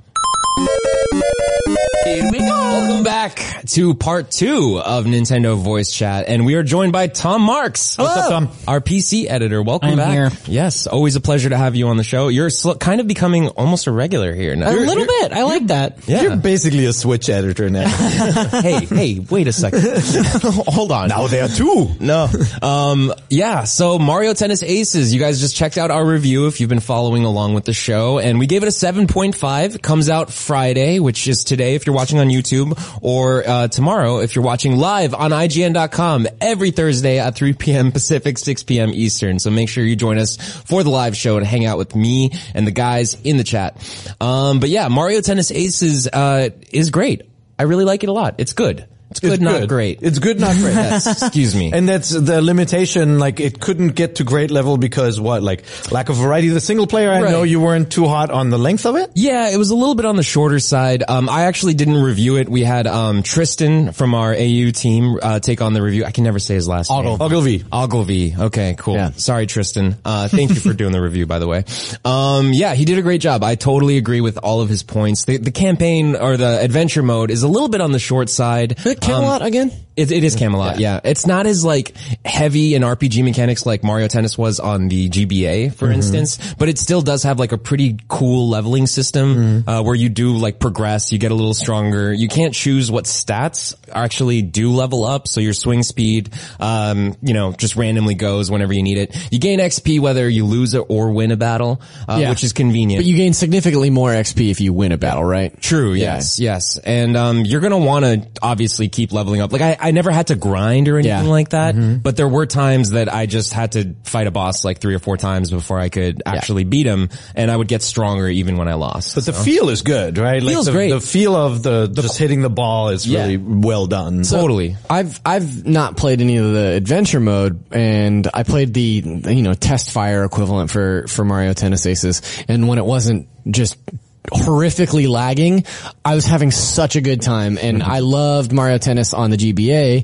Here we go. Welcome back to part two of Nintendo Voice Chat, and we are joined by Tom Marks. What's up, Tom? Our P C editor. Welcome I'm back. here. Yes, always a pleasure to have you on the show. You're sl- kind of becoming almost a regular here now. A little bit. I like that. Yeah. You're basically a Switch editor now. hey, hey, wait a second. Hold on. Now there are two. No. Um, yeah, so Mario Tennis Aces, you guys just checked out our review if you've been following along with the show, and we gave it a seven point five. It comes out Friday, which is today if you're watching on YouTube, or uh, tomorrow if you're watching live on I G N dot com every Thursday at three p.m. Pacific, six p.m. Eastern. So make sure you join us for the live show and hang out with me and the guys in the chat. Um, but yeah, Mario Tennis Aces uh, is great. I really like it a lot. It's good. It's good, It's not good. great. It's good, not great. Yes, excuse me. And that's the limitation, like it couldn't get to great level because what, like lack of variety. The single player, I Right. know you weren't too hot on the length of it. Yeah, it was a little bit on the shorter side. Um, I actually didn't review it. We had, um, Tristan from our A U team, uh, take on the review. I can never say his last name. Ogilvy. Ogilvy. Okay, cool. Yeah. Sorry, Tristan. Uh, thank you for doing the review, by the way. Um, yeah, he did a great job. I totally agree with all of his points. The, the campaign or the adventure mode is a little bit on the short side. Is it Camelot Um, again? It, it is Camelot, yeah. It's not as like heavy in R P G mechanics like Mario Tennis was on the G B A, for Mm-hmm. instance, but it still does have like a pretty cool leveling system, Mm-hmm. uh, where you do like progress, you get a little stronger. You can't choose what stats actually do level up, so your swing speed, um, you know, just randomly goes whenever you need it. You gain X P whether you lose it or win a battle, uh, Yeah. which is convenient. But you gain significantly more X P if you win a battle, right? True. Yeah. Yes. Yes. And, um, you're going to want to obviously keep leveling up. Like I, I never had to grind or anything Yeah. like that, but there were times that I just had to fight a boss like three or four times before I could actually beat him, and I would get stronger even when I lost. But the feel is good, right? Like Feels the, great. The feel of the, just hitting the ball is Yeah. really well done. Totally. I've I've not played any of the adventure mode, and I played the you know test fire equivalent for for Mario Tennis Aces, and when it wasn't just horrifically lagging, I was having such a good time, and I loved Mario Tennis on the G B A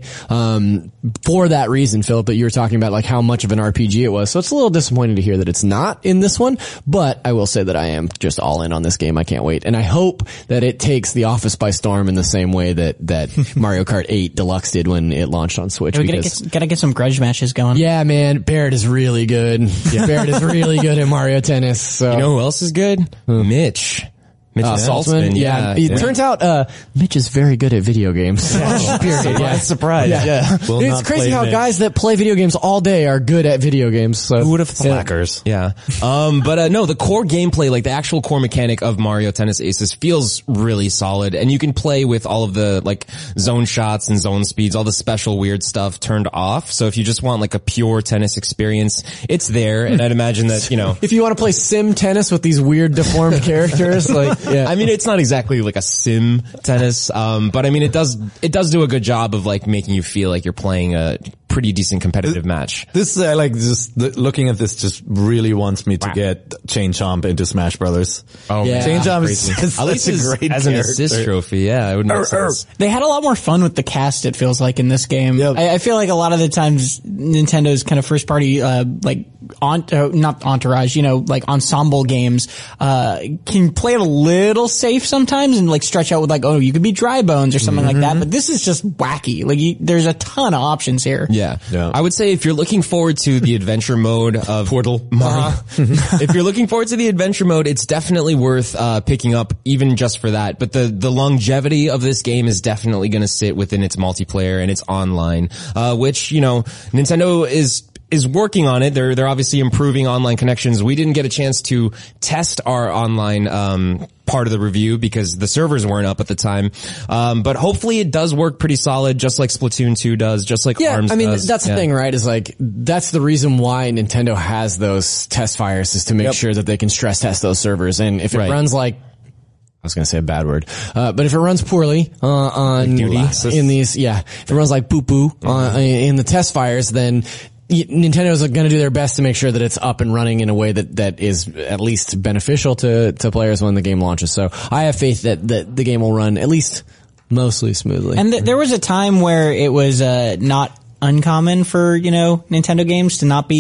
um for that reason, Philip, that you were talking about, like how much of an R P G it was. So it's a little disappointing to hear that it's not in this one, but I will say that I am just all in on this game. I can't wait, and I hope that it takes The Office by storm in the same way that that Mario Kart eight Deluxe did when it launched on Switch. We gotta because- get, gotta get some grudge matches going. yeah, man, Barrett is really good. Barrett is really good at Mario Tennis. So You know who else is good? Mitch. Mitch Uh, Saltzman. Saltzman, yeah. It yeah. turns out, uh, Mitch is very good at video games. Period. Yeah. Surprise. Yeah. Yeah. Will It's not crazy play how Mitch. guys that play video games all day are good at video games. So Who would have thought? Slackers. Yeah. Um, but, uh, no, the core gameplay, like the actual core mechanic of Mario Tennis Aces feels really solid, and you can play with all of the, like, zone shots and zone speeds, all the special weird stuff turned off. So if you just want, like, a pure tennis experience, it's there, and I'd imagine that, you know, if you want to play sim tennis with these weird deformed characters, like, yeah. I mean, it's not exactly like a sim tennis, um, but I mean, it does, it does do a good job of like making you feel like you're playing a pretty decent competitive match. This, I like just the, looking at this just really wants me to get Chain Chomp into Smash Brothers. Oh, Yeah. Chain Chomp is, is At least such as, a great as an character. assist trophy. Yeah, it would make sense. They had a lot more fun with the cast, it feels like, in this game. Yep. I, I feel like a lot of the times Nintendo's kind of first party, uh, like, on, uh, not entourage, you know, like ensemble games, uh, can play it a little safe sometimes and like stretch out with like, oh, you could be Dry Bones or something like that. But this is just wacky. Like, you, there's a ton of options here. Yeah. Yeah. I would say if you're looking forward to the adventure mode of Portal, Mario, if you're looking forward to the adventure mode, it's definitely worth uh picking up even just for that. But the the longevity of this game is definitely going to sit within its multiplayer and its online, uh which, you know, Nintendo is is working on it. They're they're obviously improving online connections. We didn't get a chance to test our online um part of the review because the servers weren't up at the time. Um but hopefully it does work pretty solid, just like Splatoon two does, just like Yeah, ARMS I mean, does. that's the Yeah. thing, right? Is like, that's the reason why Nintendo has those test fires, is to make Yep. sure that they can stress test those servers. And if it Right. runs like, I was going to say a bad word, uh, but if it runs poorly, uh, on, in these, yeah, if it runs like poo poo, uh, in the test fires, then y- Nintendo's going to do their best to make sure that it's up and running in a way that, that is at least beneficial to, to players when the game launches. So I have faith that, that the game will run at least mostly smoothly. And th- there was a time where it was, uh, not uncommon for, you know, Nintendo games to not be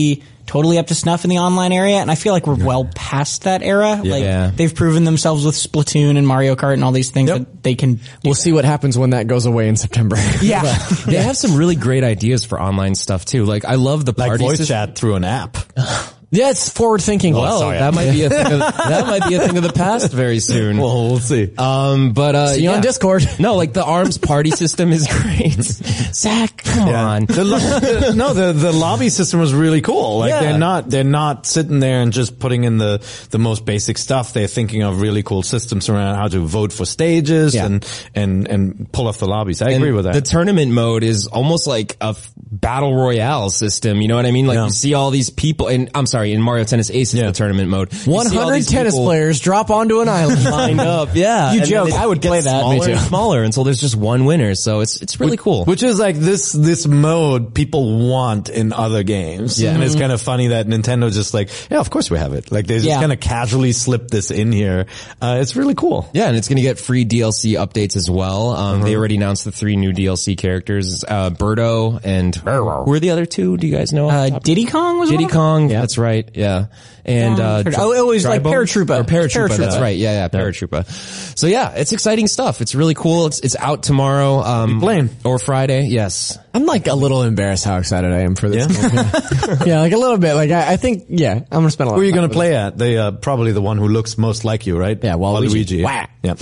totally up to snuff in the online area, and I feel like we're well past that era. Like Yeah. they've proven themselves with Splatoon and Mario Kart and all these things Yep. that they can. We'll see what happens when that goes away in September. Yeah. They have some really great ideas for online stuff too. Like I love the Like party voice system. chat through an app. Yeah, it's forward thinking. Well, sorry. that might be a thing of, that might be a thing of the past very soon. Well, we'll see. Um, but uh, See you yeah. on Discord. No, like the ARMS party system is great. Zach, come on. The lo- the- no, the the lobby system was really cool. Like Yeah. they're not they're not sitting there and just putting in the the most basic stuff. They're thinking of really cool systems around how to vote for stages Yeah. and and and pull off the lobbies. I And agree with that. The tournament mode is almost like a f- battle royale system. You know what I mean? Like Yeah. you see all these people, and I'm sorry, in Mario Tennis Ace is Yeah. the tournament mode. You see all one hundred these tennis people players drop onto an island. lined up. Yeah, You And then joke. they I would get play that. Smaller Me too. and smaller until there's just one winner. So it's it's really cool. Which is like this, this mode people want in other games. Yeah. And it's kind of funny that Nintendo just like, yeah, of course we have it. Like they just Yeah. kind of casually slip this in here. Uh, it's really cool. Yeah, and it's going to get free D L C updates as well. Um, They already announced the three new D L C characters, uh, Birdo and who are the other two? Do you guys know? Uh, Diddy Kong was Diddy one of them? Kong. That's right. Yeah. And, uh, Oh, it was like Drybo? Paratroopa. Or Paratroopa. Paratroopa. That's right. Yeah, yeah, Paratroopa. So yeah, it's exciting stuff. It's really cool. It's, it's out tomorrow. Um, playing? or Friday. Yes. I'm like a little embarrassed how excited I am for this. Yeah. Yeah, like a little bit. Like I, I think, yeah, I'm gonna spend a lot. Who are you of time going to with play at? They, uh, probably the one who looks most like you, right? Yeah, Waluigi. Wah. Yeah.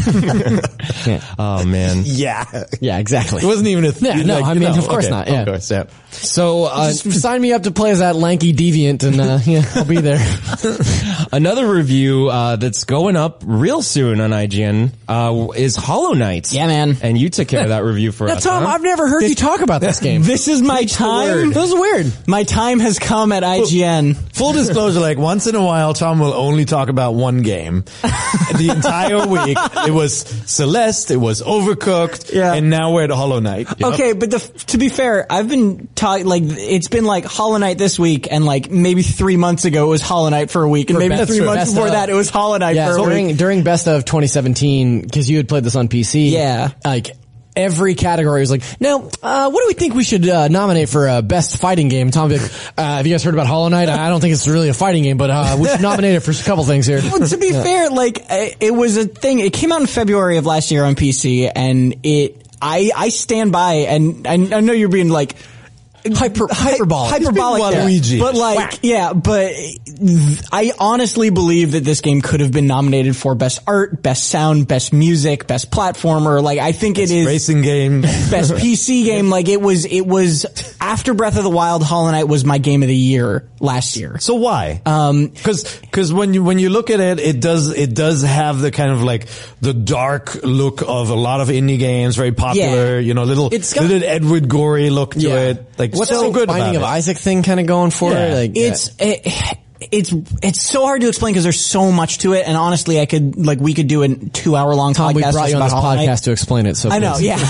Oh man. yeah. it. Yeah, exactly. It wasn't even a th- Yeah, no, I mean, of course okay, not, yeah. Of course, yeah. So, uh, Just sign me up to play as that lanky deviant, and uh, yeah, I'll be there. another review, uh, that's going up real soon on I G N, uh, is Hollow Knight. Yeah, man. And you took care of that review for Yeah, us. Tom, huh? I've never heard you talk about this game. This is my time. That was weird. My time has come at I G N. Full disclosure, like once in a while, Tom will only talk about one game. The entire week, it was Celeste, it was Overcooked, Yeah. and now we're at Hollow Knight. Yep. Okay, but the, to be fair, I've been talking, like, it's been like Hollow Knight this week, and like maybe three months ago it was Hollow Knight for a week, and For maybe best- three for months best before of. that it was Hollow Knight Yeah, for a during week. during Best of twenty seventeen, because you had played this on P C. Yeah. like every category was like, now, uh, what do we think we should uh, nominate for uh, best fighting game? Tom, would be like, uh, have you guys heard about Hollow Knight? I don't think it's really a fighting game, but uh, we should nominate it for a couple things here. Well, to be fair, like, uh, it was a thing, it came out in February of last year on P C, and it, I, I stand by, and I, I know you're being like, Hyper, hyperbolic. hyperbolic, He's being Waluigi. but like, Whack. yeah, but th- I honestly believe that this game could have been nominated for best art, best sound, best music, best platformer. Like, I think it is Racing game. best P C game. Like, it was, it was after Breath of the Wild, Hollow Knight was my game of the year last year. So why? Um, cause, cause when you, when you look at it, it does, it does have the kind of like the dark look of a lot of indie games, very popular, Yeah. you know, little, It's got- little Edward Gorey look to Yeah. it. Like, What's so so good Binding about of it? Isaac thing kind of going for Yeah. it? Like, It's, it, it's, it's so hard to explain because there's so much to it. And honestly, I could, like, we could do a two hour long Tom, podcast. we brought just you on about this Hollow Knight. podcast to explain it. So I know, please. yeah.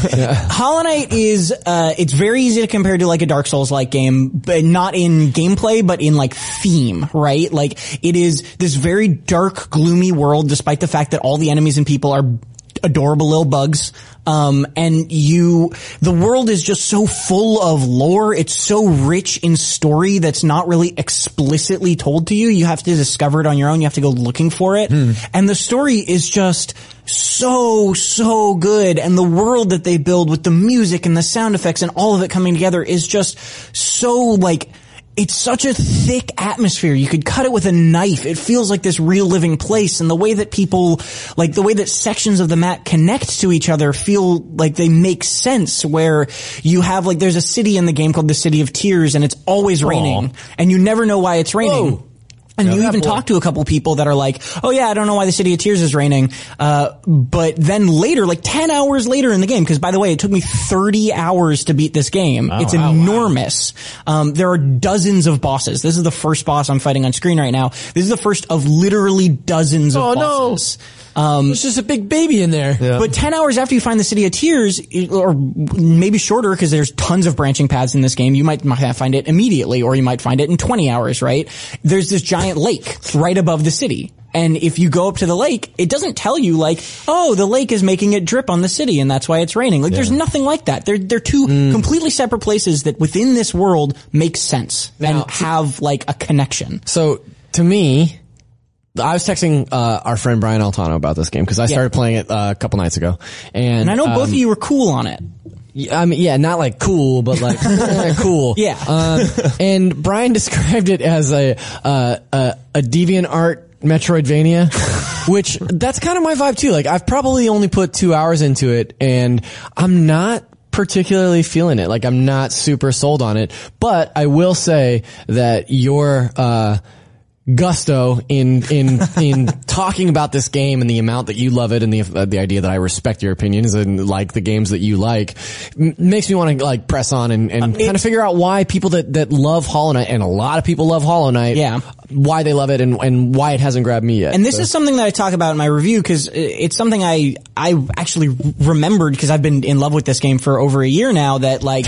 Hollow Knight is, uh, it's very easy to compare to like a Dark Souls-like game, but not in gameplay, but in like theme, right? Like, it is this very dark, gloomy world, despite the fact that all the enemies and people are adorable little bugs. Um, and you, the world is just so full of lore. It's so rich in story that's not really explicitly told to you. You have to discover it on your own. You have to go looking for it. And the story is just so, so good. And the world that they build with the music and the sound effects and all of it coming together is just so like, it's such a thick atmosphere. You could cut it with a knife. It feels like this real living place. And the way that people, like the way that sections of the map connect to each other feel like they make sense, where you have like, there's a city in the game called the City of Tears, and it's always raining and you never know why it's raining. Whoa. And Yeah, you that even boy. talk to a couple people that are like, oh yeah, I don't know why the City of Tears is raining. Uh, but then later, like ten hours later in the game, because by the way, it took me thirty hours to beat this game. It's wow, enormous. Um, there are dozens of bosses. This is the first boss I'm fighting on screen right now. This is the first of literally dozens of Oh, no. bosses. Um, There's just a big baby in there. Yeah. but ten hours after you find the City of Tears, or maybe shorter because there's tons of branching paths in this game, you might, might find it immediately, or you might find it in twenty hours, right? There's this giant lake right above the city. And if you go up to the lake, it doesn't tell you like, oh, the lake is making it drip on the city and that's why it's raining. Like, yeah. there's nothing like that. They're, they're two mm. completely separate places that within this world make sense now, and have like a connection. So to me, I was texting uh, our friend Brian Altano about this game because I started yeah. playing it uh, a couple nights ago, and, and I know um, both of you were cool on it. I mean, yeah, not like cool, but like cool. Yeah. Um, and Brian described it as a uh, a, a DeviantArt Metroidvania, which that's kind of my vibe too. Like, I've probably only put two hours into it, and I'm not particularly feeling it. Like, I'm not super sold on it. But I will say that your uh gusto in in in talking about this game and the amount that you love it and the uh, the idea that I respect your opinions and like the games that you like m- makes me want to like press on and, and uh, kind of figure out why people that that love Hollow Knight, and a lot of people love Hollow Knight, yeah, why they love it and and why it hasn't grabbed me yet. And this so. is something that I talk about in my review because it's something I I actually remembered because I've been in love with this game for over a year now. That like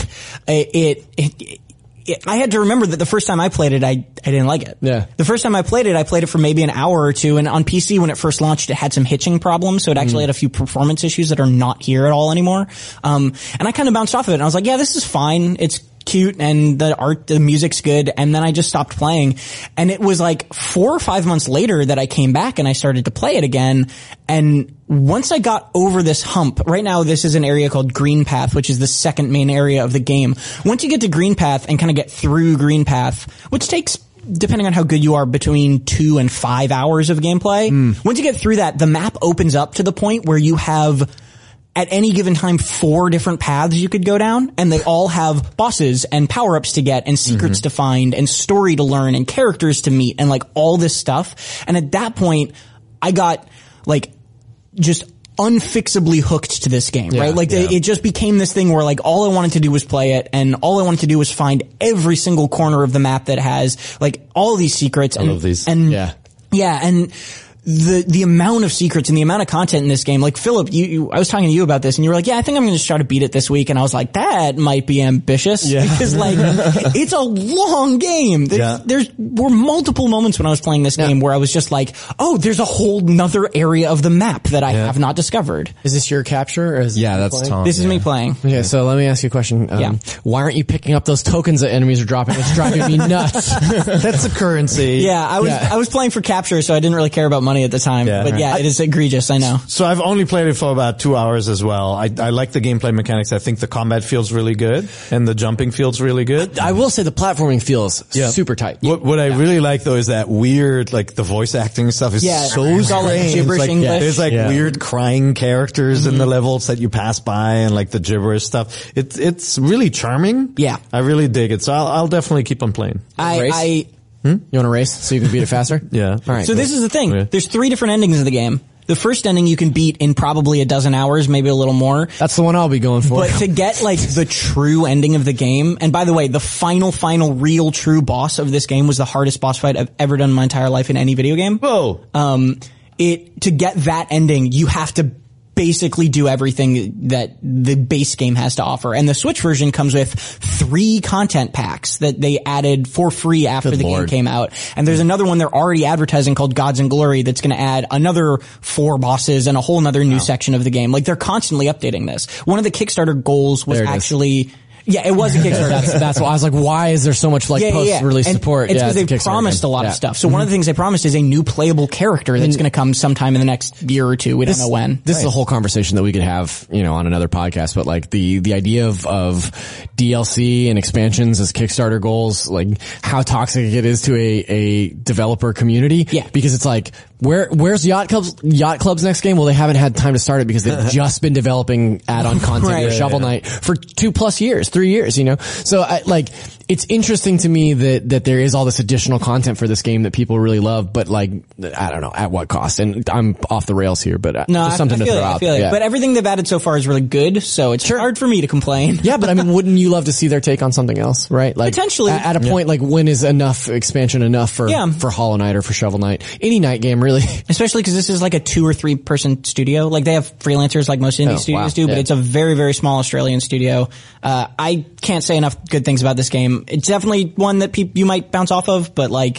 it it. it I had to remember that the first time I played it, I, I didn't like it. Yeah. The first time I played it, I played it for maybe an hour or two, and on P C when it first launched, it had some hitching problems, so it actually mm. had a few performance issues that are not here at all anymore. Um, and I kind of bounced off of it, and I was like, yeah, this is fine. It's cute, and the art, the music's good, and then I just stopped playing. And it was like four or five months later that I came back and I started to play it again, and once I got over this hump, right now this is an area called Green Path, which is the second main area of the game. Once you get to Green Path and kind of get through Green Path, which takes, depending on how good you are, between two and five hours of gameplay, mm. once you get through that, the map opens up to the point where you have at any given time four different paths you could go down, and they all have bosses and power-ups to get and secrets mm-hmm. to find and story to learn and characters to meet and like all this stuff. And at that point, I got like just unfixably hooked to this game, yeah, right? Like yeah. it just became this thing where like all I wanted to do was play it, and all I wanted to do was find every single corner of the map that has like all of these secrets. I and, love these. And yeah. Yeah, and the the amount of secrets and the amount of content in this game, like Philip, you, you I was talking to you about this, and you were like, "Yeah, I think I'm going to try to beat it this week." And I was like, "That might be ambitious," yeah. because like it's a long game. There's, yeah. there's were multiple moments when I was playing this game yeah. where I was just like, "Oh, there's a whole nother area of the map that I yeah. have not discovered." Is this your capture? Or is yeah, that's playing? Tom. This yeah. is me playing. Okay, yeah. so let me ask you a question. Um, yeah. Why aren't you picking up those tokens that enemies are dropping? It's driving me nuts. That's a currency. Yeah, I was yeah. I was playing for capture, so I didn't really care about money at the time. Yeah. But yeah, it is egregious, I know. So I've only played it for about two hours as well. I, I like the gameplay mechanics. I think the combat feels really good, and the jumping feels really good. I, I will say the platforming feels yeah. super tight. What, what I yeah. really like though is that weird, like the voice acting stuff is yeah, so it's strange. All like gibberish like, English. There's like yeah. weird crying characters mm-hmm. in the levels that you pass by, and like the gibberish stuff. It's it's really charming. Yeah, I really dig it. So I'll, I'll definitely keep on playing. I. I Hmm? You want to race so you can beat it faster? Yeah. All right. So cool. this is the thing. Okay. There's three different endings of the game. The first ending you can beat in probably a dozen hours, maybe a little more. That's the one I'll be going for. But to get like the true ending of the game, and by the way, the final, final, real, true boss of this game was the hardest boss fight I've ever done in my entire life in any video game. Whoa. Um, it, to get that ending, you have to basically do everything that the base game has to offer. And the Switch version comes with three content packs that they added for free after Good the Lord. game came out. And there's another one they're already advertising called Gods and Glory that's going to add another four bosses and a whole nother new wow. section of the game. Like, they're constantly updating this. One of the Kickstarter goals was actually... Yeah, it was a Kickstarter. that's, that's why I was like, why is there so much like yeah, post-release yeah. support? It's yeah, because it's they promised game. a lot yeah. of stuff. So mm-hmm. one of the things they promised is a new playable character that's going to come sometime in the next year or two. We this, don't know when. This right. is a whole conversation that we could have, you know, on another podcast. But like the the idea of of D L C and expansions as Kickstarter goals, like how toxic it is to a a developer community. Yeah, because it's like, where where's Yacht Club's Yacht Club's next game? Well, they haven't had time to start it because they've just been developing add-on content right. for Shovel yeah. Knight for two plus years, three years. You know, so I, like it's interesting to me that that there is all this additional content for this game that people really love, but like I don't know at what cost. And I'm off the rails here, but no, just something I, I to feel throw it, out. I feel yeah. it. But everything they've added so far is really good, so it's sure. hard for me to complain. Yeah, but I mean, wouldn't you love to see their take on something else, right? Like potentially at, at a point, yeah. like when is enough expansion enough for yeah. for Hollow Knight or for Shovel Knight, any Knight game really? Especially because this is like a two or three person studio. Like they have freelancers like most indie oh, studios wow. do, but yeah. it's a very very small Australian studio. Uh, I can't say enough good things about this game. It's definitely one that people you might bounce off of, but like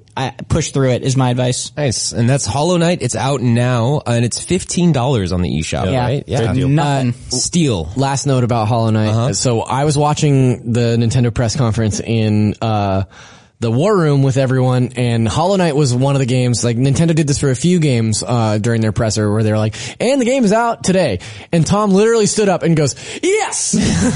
I push through it is my advice. Nice. And that's Hollow Knight. It's out now, and it's fifteen dollars on the eShop, Yeah. right? Great deal. Nothing. Steal. Last note about Hollow Knight. Uh-huh. So I was watching the Nintendo press conference in uh the War Room with everyone, and Hollow Knight was one of the games. Like, Nintendo did this for a few games uh during their presser where they were like, and the game is out today. And Tom literally stood up and goes, yes!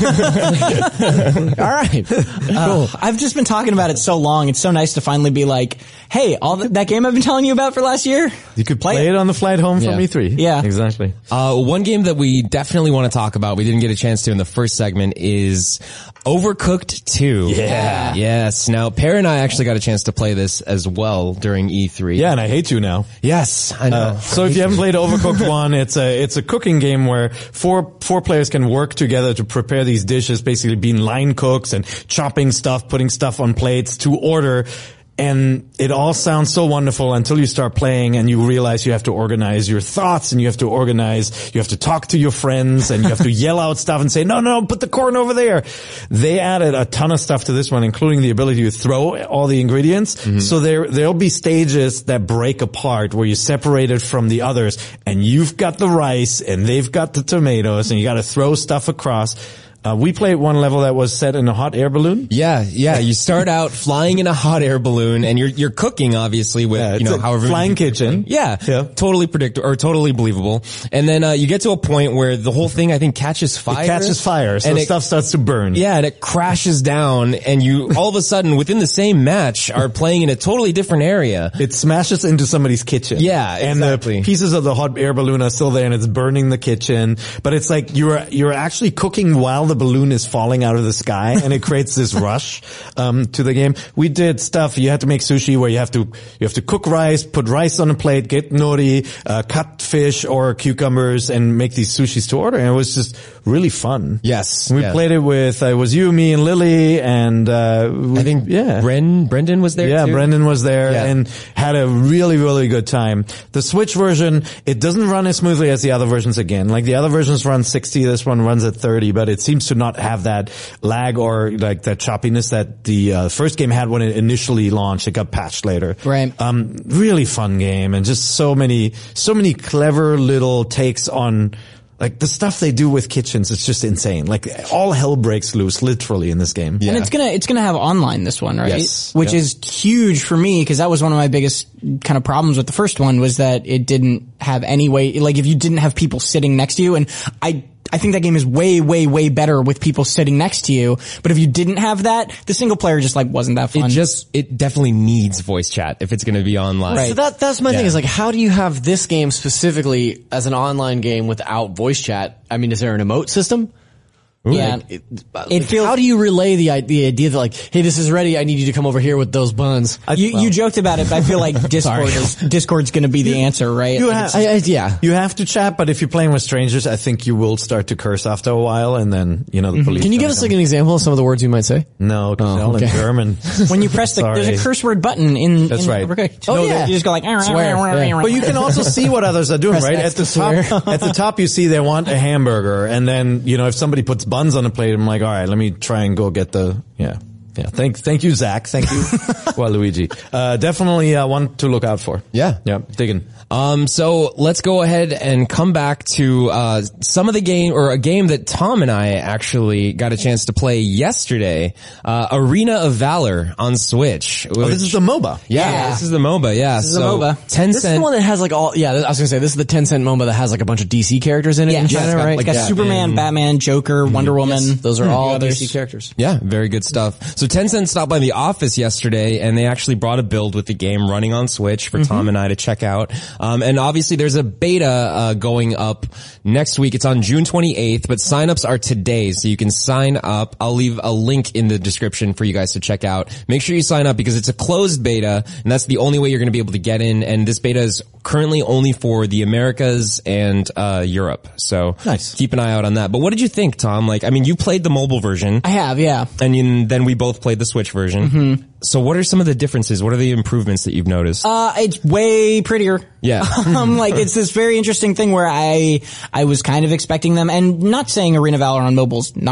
All right. Uh, I've just been talking about it so long. It's so nice to finally be like, hey, all the, that game I've been telling you about for last year? You could play, play it. it on the flight home yeah. from E three. Yeah. Exactly. Uh, one game that we definitely want to talk about, we didn't get a chance to in the first segment, is Overcooked two. Yeah. Yes. Now, Per and I actually got a chance to play this as well during E three. Yeah, and I hate you now. Yes, I know. Uh, so if you haven't played Overcooked one, it's a, it's a cooking game where four, four players can work together to prepare these dishes, basically being line cooks and chopping stuff, putting stuff on plates to order. And it all sounds so wonderful until you start playing and you realize you have to organize your thoughts and you have to organize, you have to talk to your friends and you have to yell out stuff and say, no, no, put the corn over there. They added a ton of stuff to this one, including the ability to throw all the ingredients. Mm-hmm. So there, there'll be stages that break apart where you're separated from the others and you've got the rice and they've got the tomatoes and you got to throw stuff across. Uh, we played one level that was set in a hot air balloon. Yeah, yeah. You start out flying in a hot air balloon, and you're you're cooking obviously with yeah, you know however flying kitchen. Yeah, yeah, totally predictable or totally believable. And then uh, you get to a point where the whole thing I think catches fire. It catches fire, so and stuff it, starts to burn. Yeah, and it crashes down, and you all of a sudden within the same match are playing in a totally different area. It smashes into somebody's kitchen. Yeah, exactly. And the pieces of the hot air balloon are still there, and it's burning the kitchen. But it's like you're you're actually cooking while the balloon is falling out of the sky, and it creates this rush um to the game. We did stuff. You had to make sushi where you have to you have to cook rice, put rice on a plate, get nori, uh, cut fish or cucumbers, and make these sushis to order. And it was just really fun. Yes, we yeah. played it with uh, it was you, me, and Lily, and uh we, I think yeah, Bren Brendan was there. Yeah, too. Brendan was there yeah. and had a really really good time. The Switch version, it doesn't run as smoothly as the other versions. Again, like the other versions run sixty, this one runs at thirty, but it seems to not have that lag or like that choppiness that the uh, first game had when it initially launched. It got patched later. Right. Um, really fun game and just so many, so many clever little takes on like the stuff they do with kitchens. It's just insane. Like all hell breaks loose literally in this game. Yeah. And it's gonna, it's gonna have online this one, right? Yes. Which yep. is huge for me because that was one of my biggest kind of problems with the first one was that it didn't have any way, like if you didn't have people sitting next to you, and I, I think that game is way, way, way better with people sitting next to you. But if you didn't have that, the single player just like wasn't that fun. It just, it definitely needs voice chat if it's going to be online. Right. So that, that's my yeah. thing is like, how do you have this game specifically as an online game without voice chat? I mean, is there an emote system? Yeah. Like, it, it like, feels, how do you relay the, the idea that like, hey, this is ready. I need you to come over here with those buns. I, you, well. you joked about it, but I feel like Discord is, Discord's going to be the you, answer, right? You have, I, I, yeah. You have to chat, but if you're playing with strangers, I think you will start to curse after a while, and then, you know, the police. Can you give us like an example of some of the words you might say? No, because oh, okay. in German. When you press the, there's a curse word button in, That's in right. Overcooked. Oh no, yeah. You just go like, swear. Yeah. But you can also see what others are doing, right? At the top, at the top you see they want a hamburger, and then, you know, if somebody puts buns on a plate, I'm like, all right, let me try and go get the, yeah. Yeah, thank, thank you, Zach. Thank you, Waluigi. Uh, definitely, uh, one to look out for. Yeah. Yeah, digging. Um, so let's go ahead and come back to, uh, some of the game, or a game that Tom and I actually got a chance to play yesterday, uh, Arena of Valor on Switch. Oh, this is the MOBA. Yeah, yeah. this is the MOBA, yeah. This is so the MOBA. Tencent. This is the one that has like all, yeah, I was gonna say, this is the Tencent MOBA that has like a bunch of D C characters in it yeah, in China, yeah, got, right? Like a yeah. Superman, and, Batman, Joker, Wonder Woman. Yes, those are all D others. C characters. Yeah, very good stuff. So Tencent stopped by the office yesterday, and they actually brought a build with the game running on Switch for mm-hmm. Tom and I to check out. Um, and obviously there's a beta uh, going up next week. It's on June twenty-eighth, but signups are today, so you can sign up. I'll leave a link in the description for you guys to check out. Make sure you sign up because it's a closed beta, and that's the only way you're going to be able to get in. And this beta is currently only for the Americas and uh Europe. So nice. Keep an eye out on that. But what did you think, Tom? Like, I mean, you played the mobile version. I have, yeah. And you, then we both played the Switch version. Mm-hmm. So what are some of the differences? What are the improvements that you've noticed? Uh, it's way prettier. Yeah. um, like it's this very interesting thing where I, I was kind of expecting them, and not saying Arena of Valor on mobile's not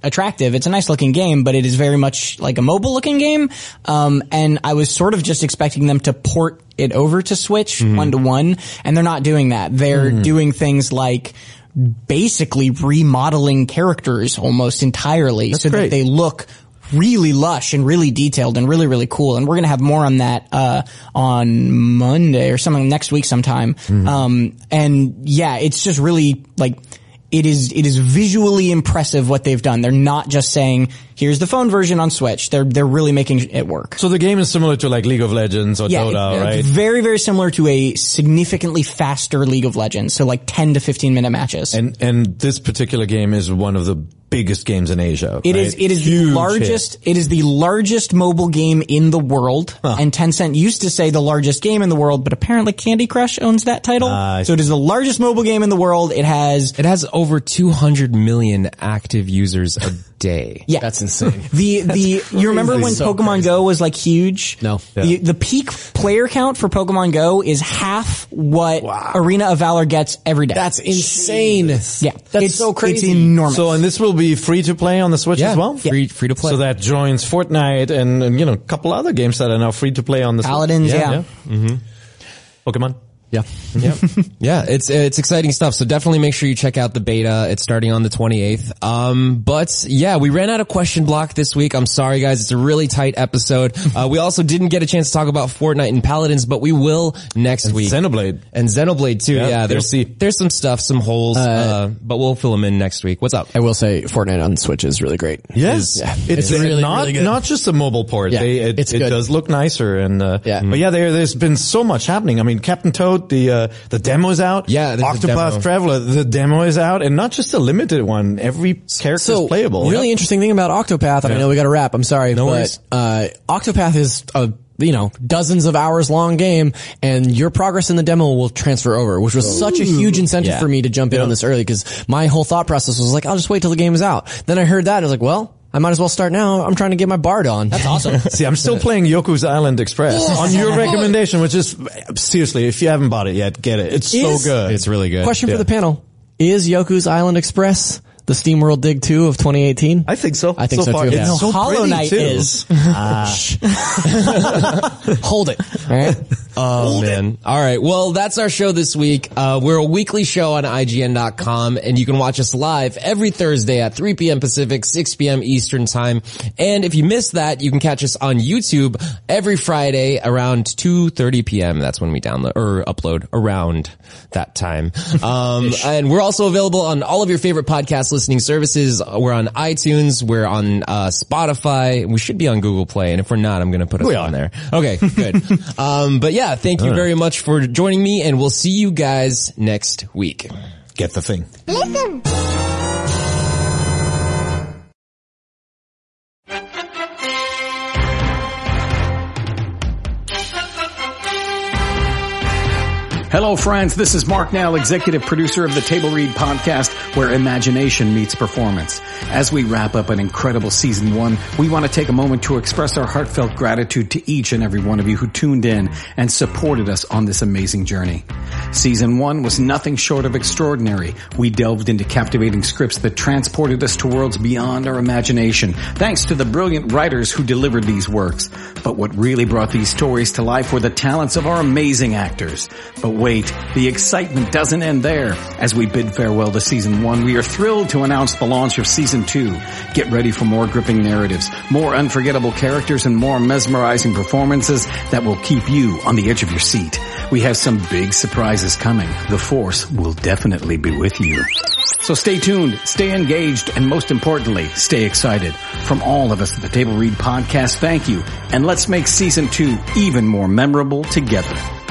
attractive. It's a nice looking game, but it is very much like a mobile looking game. Um, and I was sort of just expecting them to port it over to Switch one to one, and they're not doing that. They're mm. doing things like basically remodeling characters almost entirely That's so great. that they look really lush and really detailed and really, really cool. And we're going to have more on that, uh, on Monday or something next week sometime. Mm. Um, and yeah, it's just really like, it is, it is visually impressive what they've done. They're not just saying, here's the phone version on Switch. They're, they're really making it work. So the game is similar to like League of Legends or yeah, Dota, it, right? Very, very similar to a significantly faster League of Legends. So like ten to fifteen minute matches. And, and this particular game is one of the biggest games in Asia. It right? is, it is Huge the largest, hit. it is the largest mobile game in the world. Huh. And Tencent used to say the largest game in the world, but apparently Candy Crush owns that title. Uh, so it is the largest mobile game in the world. It has, it has over two hundred million active users a day. Yeah. That's insane. The, the, you remember when so Pokemon crazy. Go was like huge? No. Yeah. The, the peak player count for Pokemon Go is half what wow. Arena of Valor gets every day. That's insane. Jesus. Yeah. That's it's, so crazy. It's enormous. So, and this will be free to play on the Switch yeah. as well? Free, free to play. So that joins Fortnite and, and, you know, a couple other games that are now free to play on the Paladins, Switch. yeah. yeah. yeah. Mm-hmm. Pokemon. Yeah. yeah. Yeah. It's, it's exciting stuff. So definitely make sure you check out the beta. It's starting on the twenty-eighth. Um, but yeah, we ran out of question block this week. I'm sorry guys. It's a really tight episode. Uh, we also didn't get a chance to talk about Fortnite and Paladins, but we will next and week. Xenoblade. And Xenoblade too. Yeah. yeah there's, see. there's some stuff, some holes, uh, uh, but we'll fill them in next week. What's up? I will say Fortnite on Switch is really great. Yes. Yeah. It's, it's really, not, really good. not just a mobile port. Yeah. They, it, it's it good. does look nicer and, uh, yeah. but yeah, there, there's been so much happening. I mean, Captain Toad, the, uh, the demo is out. Yeah, Octopath Traveler, the demo is out, and not just a limited one. Every character so, is playable. Really yep. interesting thing about Octopath, and yeah. I know we got to wrap. I'm sorry, no but worries. uh Octopath is a you know dozens of hours long game, and your progress in the demo will transfer over, which was Ooh. such a huge incentive yeah. for me to jump in yeah. on this early because my whole thought process was like, I'll just wait till the game is out. Then I heard that, and I was like, well, I might as well start now. I'm trying to get my Bard on. That's awesome. See, I'm still playing Yoku's Island Express on your recommendation, which is, seriously, if you haven't bought it yet, get it. It's is, so good. It's really good. Question yeah. for the panel. Is Yoku's Island Express the SteamWorld Dig two of twenty eighteen? I think so. I think so, so far. too. It's Yeah. so Hollow Knight too. is. Ah. Hold it. All right. Oh Hold man. It. All right. Well, that's our show this week. Uh, we're a weekly show on I G N dot com and you can watch us live every Thursday at three p.m. Pacific, six p.m. Eastern time. And if you missed that, you can catch us on YouTube every Friday around two thirty p.m. That's when we download or upload around that time. Um, and we're also available on all of your favorite podcast listening services. We're on iTunes. We're on, uh, Spotify. We should be on Google Play. And if we're not, I'm going to put us we on are. there. Okay, good. um, but yeah, thank you very much for joining me and we'll see you guys next week. Get the thing. Listen. Hello, friends. This is Mark Nell, executive producer of the Table Read podcast, where imagination meets performance. As we wrap up an incredible season one, we want to take a moment to express our heartfelt gratitude to each and every one of you who tuned in and supported us on this amazing journey. Season one was nothing short of extraordinary. We delved into captivating scripts that transported us to worlds beyond our imagination, thanks to the brilliant writers who delivered these works. But what really brought these stories to life were the talents of our amazing actors. But wait, the excitement doesn't end there. As we bid farewell to season one, we are thrilled to announce the launch of season two. Get ready for more gripping narratives, more unforgettable characters, and more mesmerizing performances that will keep you on the edge of your seat. We have some big surprises coming. The Force will definitely be with you. So stay tuned, stay engaged, and most importantly, stay excited. From all of us at the Table Read Podcast, thank you, and let's make season two even more memorable together.